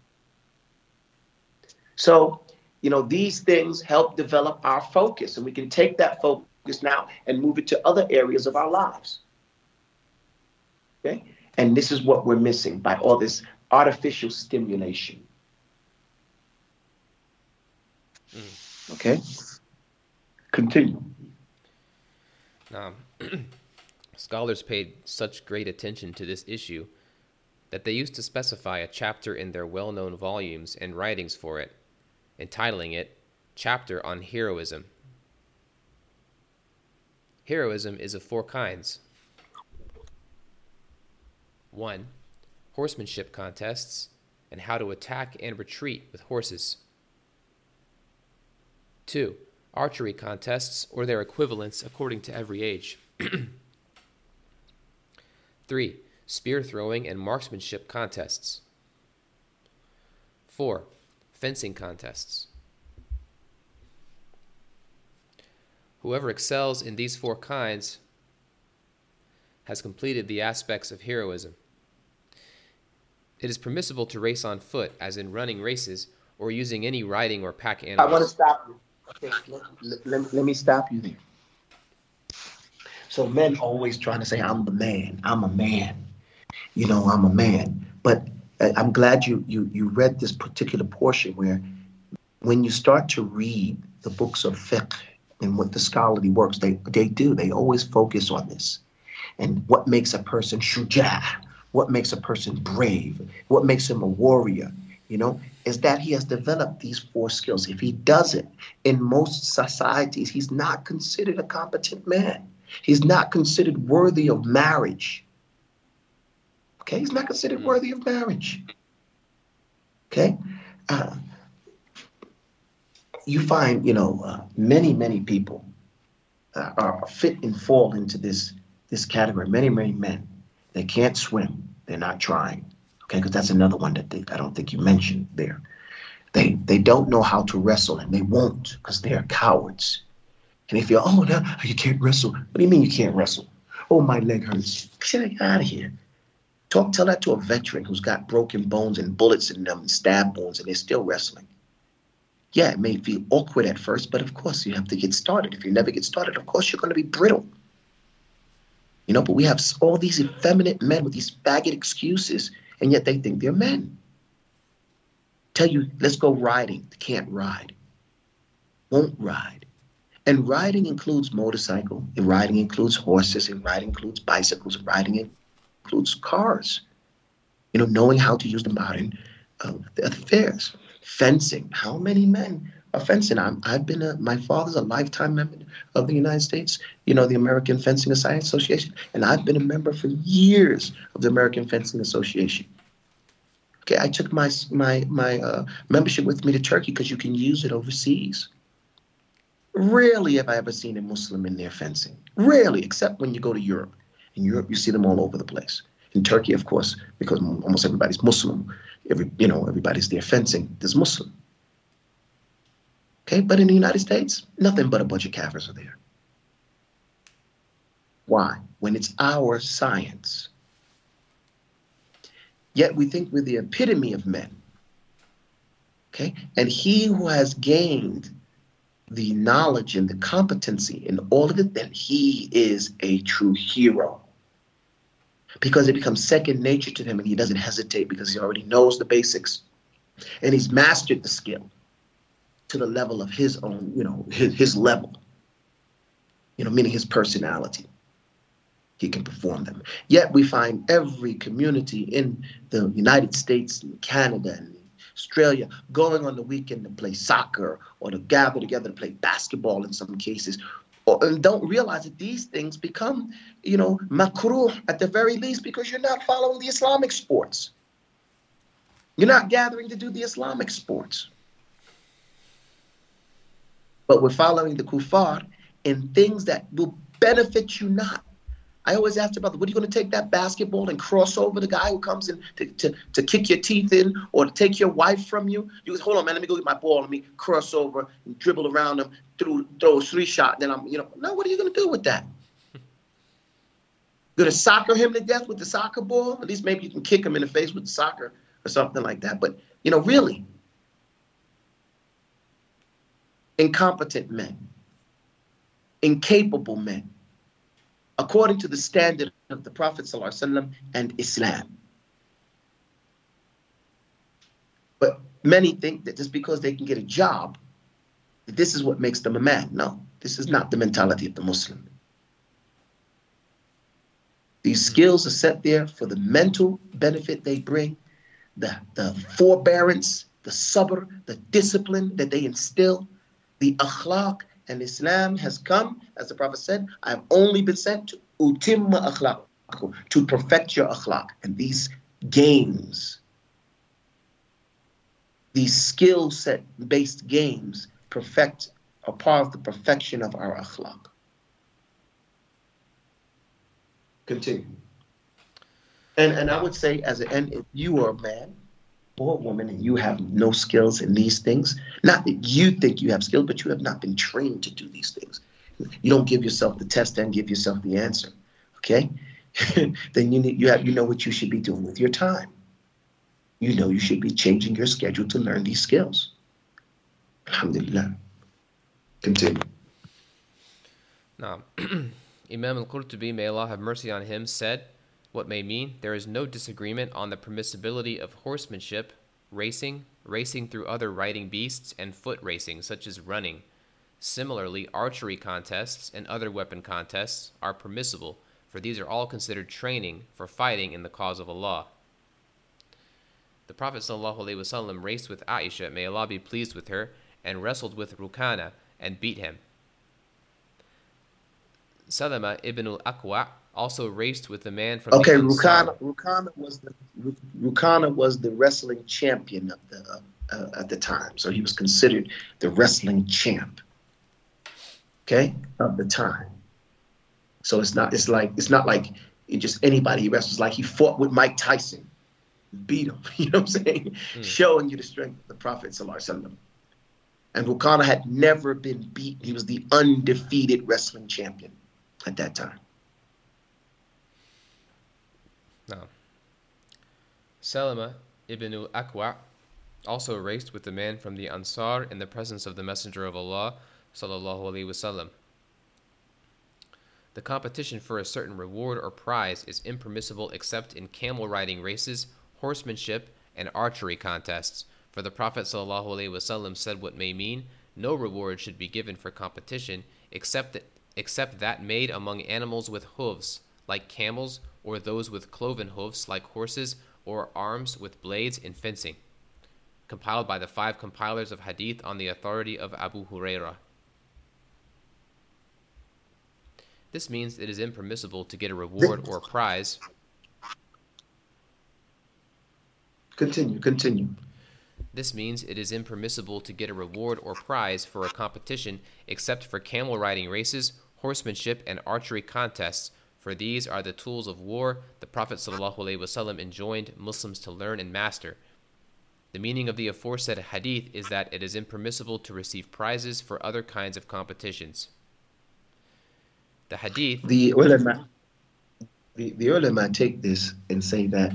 Speaker 3: So, you know, these things help develop our focus, and we can take that focus now and move it to other areas of our lives. Okay? And this is what we're missing by all this artificial stimulation. Mm. Okay? Continue.
Speaker 2: Now, scholars paid such great attention to this issue that they used to specify a chapter in their well-known volumes and writings for it, entitling it Chapter on Heroism. Heroism is of four kinds. One, horsemanship contests and how to attack and retreat with horses. Two, archery contests or their equivalents according to every age. Three, spear throwing and marksmanship contests. Four, fencing contests. Whoever excels in these four kinds has completed the aspects of heroism. It is permissible to race on foot, as in running races, or using any riding or pack animals.
Speaker 3: I want to stop you. Okay, let, let, let me stop you there. So men always trying to say, I'm the man, I'm a man. You know, I'm a man. But I'm glad you, you, you read this particular portion where when you start to read the books of fiqh and what the scholarly works, they, they do, they always focus on this. And what makes a person shuja', what makes a person brave, what makes him a warrior, you know, is that he has developed these four skills. If he doesn't, in most societies, he's not considered a competent man. He's not considered worthy of marriage. Okay, he's not considered worthy of marriage. Okay, uh, you find, you know, uh, many, many people uh, are fit and fall into this this category. Many, many men, they can't swim. They're not trying. Okay, because that's another one that they, I don't think you mentioned there. They they don't know how to wrestle, and they won't because they are cowards. And if you're, oh, no, you can't wrestle. What do you mean you can't wrestle? Oh, my leg hurts. Get out of here. Talk, tell that to a veteran who's got broken bones and bullets in them and stab wounds, and they're still wrestling. Yeah, it may feel awkward at first, but of course you have to get started. If you never get started, of course you're going to be brittle. You know, but we have all these effeminate men with these faggot excuses, and yet they think they're men. Tell you, let's go riding. They can't ride. Won't ride. And riding includes motorcycle, and riding includes horses, and riding includes bicycles, and riding includes cars. You know, knowing how to use the modern uh, affairs. Fencing. How many men are fencing? I'm, I've been a, my father's a lifetime member of the United States, you know, the American Fencing Association, and I've been a member for years of the American Fencing Association. Okay, I took my my my uh, membership with me to Turkey because you can use it overseas. Rarely have I ever seen a Muslim in there fencing. Rarely, except when you go to Europe. In Europe, you see them all over the place. In Turkey, of course, because almost everybody's Muslim, every you know everybody's there fencing. There's Muslim. Okay, but in the United States, nothing but a bunch of kafirs are there. Why? When it's our science. Yet we think we're the epitome of men. Okay, and he who has gained the knowledge and the competency in all of it, then he is a true hero. Because it becomes second nature to him and he doesn't hesitate because he already knows the basics. And he's mastered the skill to the level of his own, you know, his, his level, you know, meaning his personality. He can perform them. Yet we find every community in the United States and Canada and Australia going on the weekend to play soccer or to gather together to play basketball in some cases, or, and don't realize that these things become you know, makruh at the very least, because you're not following the Islamic sports. You're not gathering to do the Islamic sports. But we're following the kuffar in things that will benefit you not. I always ask about, what are you going to take that basketball and cross over the guy who comes in to, to, to kick your teeth in or to take your wife from you? You go, hold on, man, let me go get my ball. Let me cross over and dribble around him, through, throw a three shot. Then I'm, you know, no, what are you going to do with that? Going to soccer him to death with the soccer ball? At least maybe you can kick him in the face with the soccer or something like that. But, you know, really, incompetent men, incapable men, according to the standard of the Prophet ﷺ and Islam. But many think that just because they can get a job, that this is what makes them a man. No, this is not the mentality of the Muslim. These skills are set there for the mental benefit they bring, the, the forbearance, the sabr, the discipline that they instill, the akhlaq. And Islam has come, as the Prophet said, I have only been sent to utimma akhlaq, to perfect your akhlaq. And these games, these skill set based games, perfect, are part of the perfection of our akhlaq. Continue. And and I would say, as an and if you are a man or a woman and you have no skills in these things, not that you think you have skills, but you have not been trained to do these things. You don't give yourself the test and give yourself the answer. Okay? Then you need, you have you know what you should be doing with your time. You know you should be changing your schedule to learn these skills. Alhamdulillah. Continue.
Speaker 2: Now, Imam al-Qurtubi, may Allah have mercy on him, said, what may mean, there is no disagreement on the permissibility of horsemanship, racing, racing through other riding beasts, and foot racing, such as running. Similarly, archery contests and other weapon contests are permissible, for these are all considered training for fighting in the cause of Allah. The Prophet ﷺ raced with Aisha, may Allah be pleased with her, and wrestled with Rukana and beat him. Salama ibn al-Aqwa also raced with the man from
Speaker 3: okay,
Speaker 2: the Ansar.
Speaker 3: Rukana, Rukana was the Rukana was the wrestling champion of the uh, at the time, so he was considered the wrestling champ. Okay, of the time. So it's not it's like it's not like it just anybody he wrestles. Like he fought with Mike Tyson, beat him. You know what I'm saying? Mm. Showing you the strength of the Prophet sallallahu alaihi wasallam. And Rukana had never been beat. He was the undefeated wrestling champion at that time.
Speaker 2: Now, Salama ibn al-Aqwa also raced with the man from the Ansar in the presence of the Messenger of Allah sallallahu alaihi wasallam. The competition for a certain reward or prize is impermissible except in camel riding races, horsemanship, and archery contests. For the Prophet sallallahu alaihi wasallam said what may mean, no reward should be given for competition except that, except that made among animals with hooves, like camels, or those with cloven hoofs, like horses, or arms with blades in fencing. Compiled by the five compilers of hadith on the authority of Abu Hurairah. This means it is impermissible to get a reward or prize.
Speaker 3: Continue, continue.
Speaker 2: This means it is impermissible to get a reward or prize for a competition except for camel riding races, horsemanship, and archery contests, for these are the tools of war the Prophet ﷺ enjoined Muslims to learn and master. The meaning of the aforesaid hadith is that it is impermissible to receive prizes for other kinds of competitions. The hadith...
Speaker 3: The ulama, the, the ulama take this and say that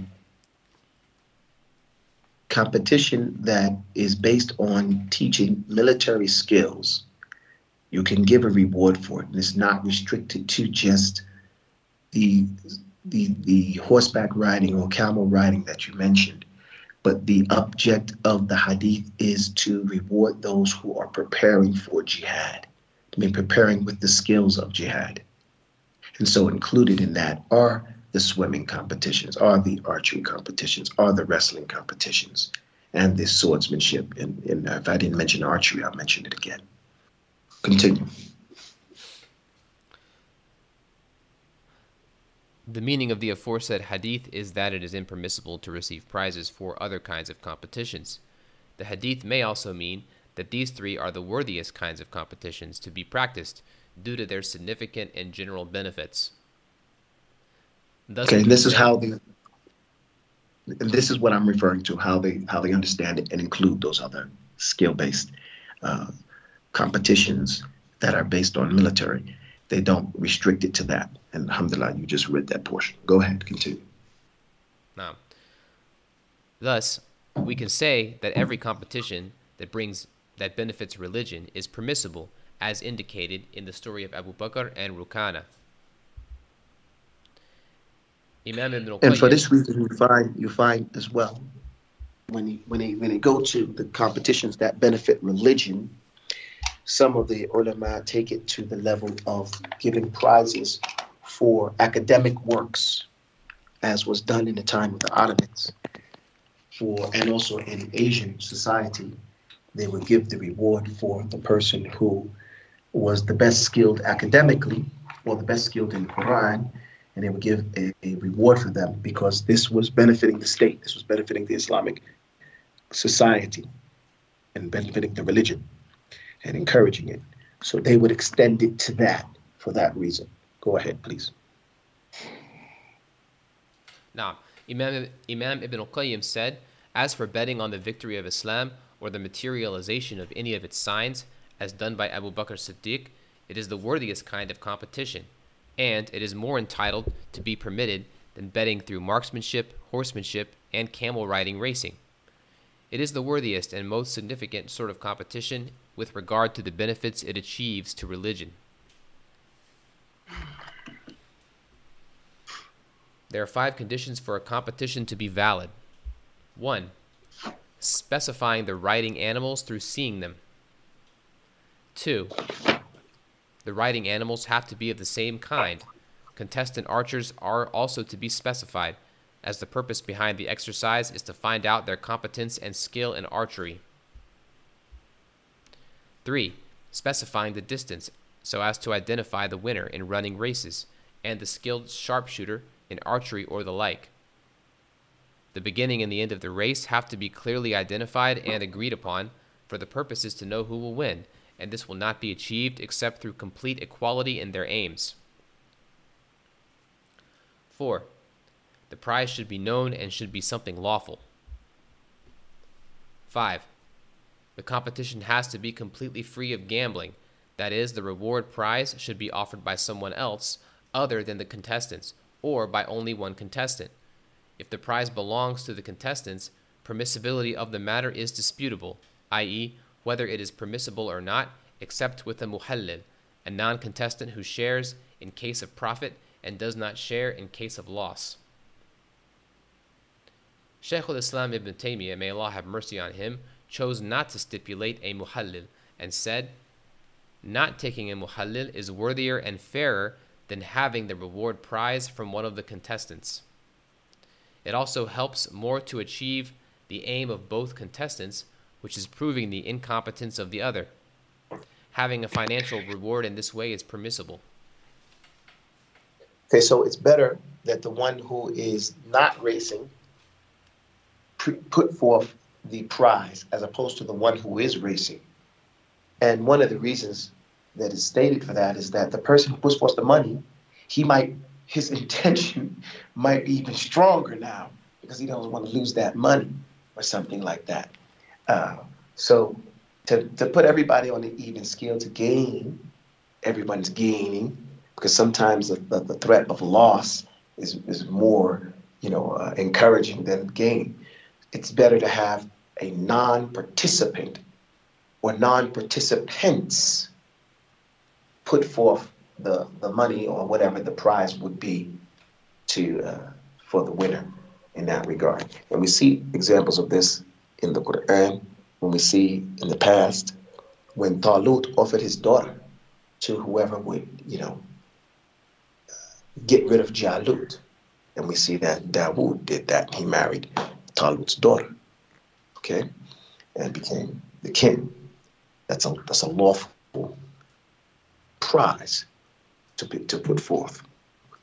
Speaker 3: competition that is based on teaching military skills, you can give a reward for it, and it's not restricted to just the the the horseback riding or camel riding that you mentioned, but the object of the hadith is to reward those who are preparing for jihad, I mean preparing with the skills of jihad. And so included in that are the swimming competitions, are the archery competitions, are the wrestling competitions, and the swordsmanship. And, and if I didn't mention archery, I'll mention it again. Continue.
Speaker 2: The meaning of the aforesaid hadith is that it is impermissible to receive prizes for other kinds of competitions. The hadith may also mean that these three are the worthiest kinds of competitions to be practiced due to their significant and general benefits. Thus,
Speaker 3: Okay,
Speaker 2: we
Speaker 3: this is
Speaker 2: say-
Speaker 3: how the and this is what I'm referring to, how they how they understand it and include those other skill-based uh, competitions that are based on military. They don't restrict it to that. And alhamdulillah, you just read that portion. Go ahead, continue.
Speaker 2: Now, thus, we can say that every competition that brings that benefits religion is permissible, as indicated in the story of Abu Bakr and Rukana. Imam Ibn
Speaker 3: And for
Speaker 2: al-Qayyim,
Speaker 3: this reason, you find you find as well when you, when they when they go to the competitions that benefit religion, some of the ulama take it to the level of giving prizes for academic works, as was done in the time of the Ottomans. For and also in Asian society, they would give the reward for the person who was the best skilled academically or the best skilled in the Quran, and they would give a, a reward for them because this was benefiting the state, this was benefiting the Islamic society and benefiting the religion and encouraging it. So they would extend it to that for that reason. Go ahead, please.
Speaker 2: now, Imam, Imam Ibn al-Qayyim said, as for betting on the victory of Islam or the materialization of any of its signs, as done by Abu Bakr Siddiq, it is the worthiest kind of competition, and it is more entitled to be permitted than betting through marksmanship, horsemanship, and camel riding racing. It is the worthiest and most significant sort of competition with regard to the benefits it achieves to religion. There are five conditions for a competition to be valid. One, specifying the riding animals through seeing them. Two, the riding animals have to be of the same kind. Contestant archers are also to be specified, as the purpose behind the exercise is to find out their competence and skill in archery. Three, specifying the distance so as to identify the winner in running races and the skilled sharpshooter in archery or the like. The beginning and the end of the race have to be clearly identified and agreed upon, for the purpose is to know who will win, and this will not be achieved except through complete equality in their aims. Four, the prize should be known and should be something lawful. Five, the competition has to be completely free of gambling. That is, the reward prize should be offered by someone else other than the contestants, or by only one contestant. If the prize belongs to the contestants, permissibility of the matter is disputable, that is, whether it is permissible or not, except with a muhallil, a non-contestant who shares in case of profit and does not share in case of loss. Shaykh al-Islam ibn Taymiyyah, may Allah have mercy on him, chose not to stipulate a muhallil and said, not taking a muhallil is worthier and fairer than having the reward prize from one of the contestants. It also helps more to achieve the aim of both contestants, which is proving the incompetence of the other. Having a financial reward in this way is permissible.
Speaker 3: Okay, so it's better that the one who is not racing put forth the prize as opposed to the one who is racing. And one of the reasons that is stated for that is that the person who puts forth the money, he might, his intention might be even stronger now because he doesn't want to lose that money or something like that. Uh, so to, to put everybody on the even scale to gain, everyone's gaining, because sometimes the, the, the threat of loss is, is more, you know, uh, encouraging than gain. It's better to have a non-participant or non-participants put forth the, the money or whatever the prize would be to uh, for the winner in that regard. And we see examples of this in the Quran, when we see in the past when Talut offered his daughter to whoever would, you know, get rid of Jalut. And we see that Dawood did that. He married Talut's daughter, okay, and became the king. That's a that's a lawful prize to be, to put forth.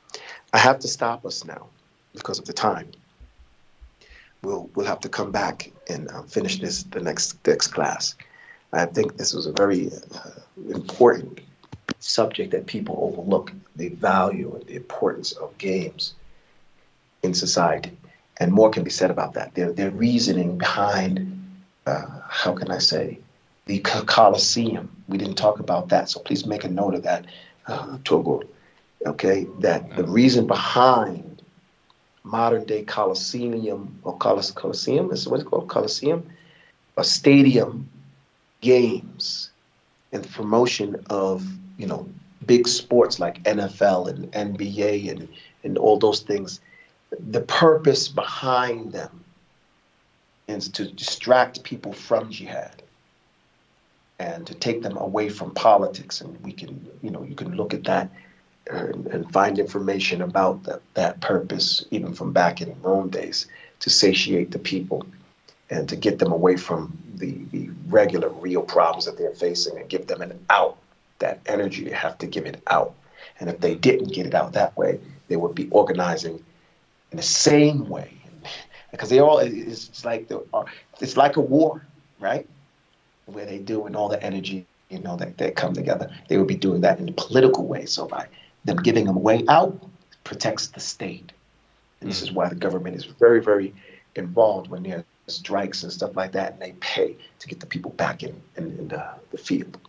Speaker 3: I have to stop us now because of the time. We'll we'll have to come back and uh, finish this the next next class. I think this was a very uh, important subject that people overlook, the value and the importance of games in society. And more can be said about that. Their, their reasoning behind, uh, how can I say, the Colosseum. We didn't talk about that, so please make a note of that, uh, Togo. Okay, that the reason behind modern day Colosseum, or Colos- Colosseum, is what it's called, Colosseum, a stadium games and the promotion of, you know, big sports like N F L and N B A and, and all those things, the purpose behind them is to distract people from jihad and to take them away from politics. And we can, you know, you can look at that and, and find information about that, that purpose, even from back in Rome days, to satiate the people and to get them away from the, the regular, real problems that they're facing and give them an out. That energy, they have to give it out. And if they didn't get it out that way, they would be organizing in the same way. Because they all, it's like the, it's like a war, right? Where they do and all the energy, you know, that they come together. They would be doing that in a political way. So by them giving them a way out, protects the state. And this is why the government is very, very involved when there's strikes and stuff like that, and they pay to get the people back in, in, in the, the field.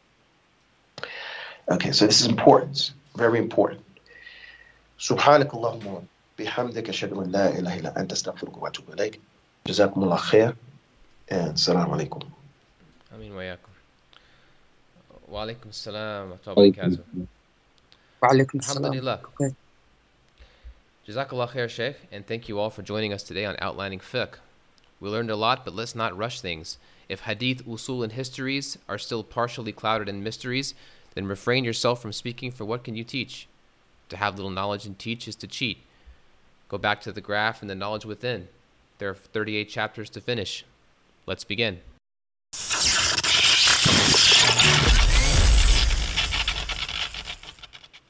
Speaker 3: Okay, so this is important, very important. سبحانك اللهم بحمدك أشهد أن لا إله إلا أنت أستغفرك وأتوب إليك. جزاكم الله خير and السلام عليكم.
Speaker 2: آمين وإياكم. وعليكم السلام ورحمة الله وبركاته.
Speaker 5: وعليكم السلام.
Speaker 2: Alhamdulillah.
Speaker 5: Okay.
Speaker 2: Jazakallah khair, Sheikh, and thank you all for joining us today on Outlining Fiqh. We learned a lot, but let's not rush things. If hadith, usul, and histories are still partially clouded in mysteries, then refrain yourself from speaking, for what can you teach? To have little knowledge and teach is to cheat. Go back to the graph and the knowledge within. There are thirty-eight chapters to finish. Let's begin.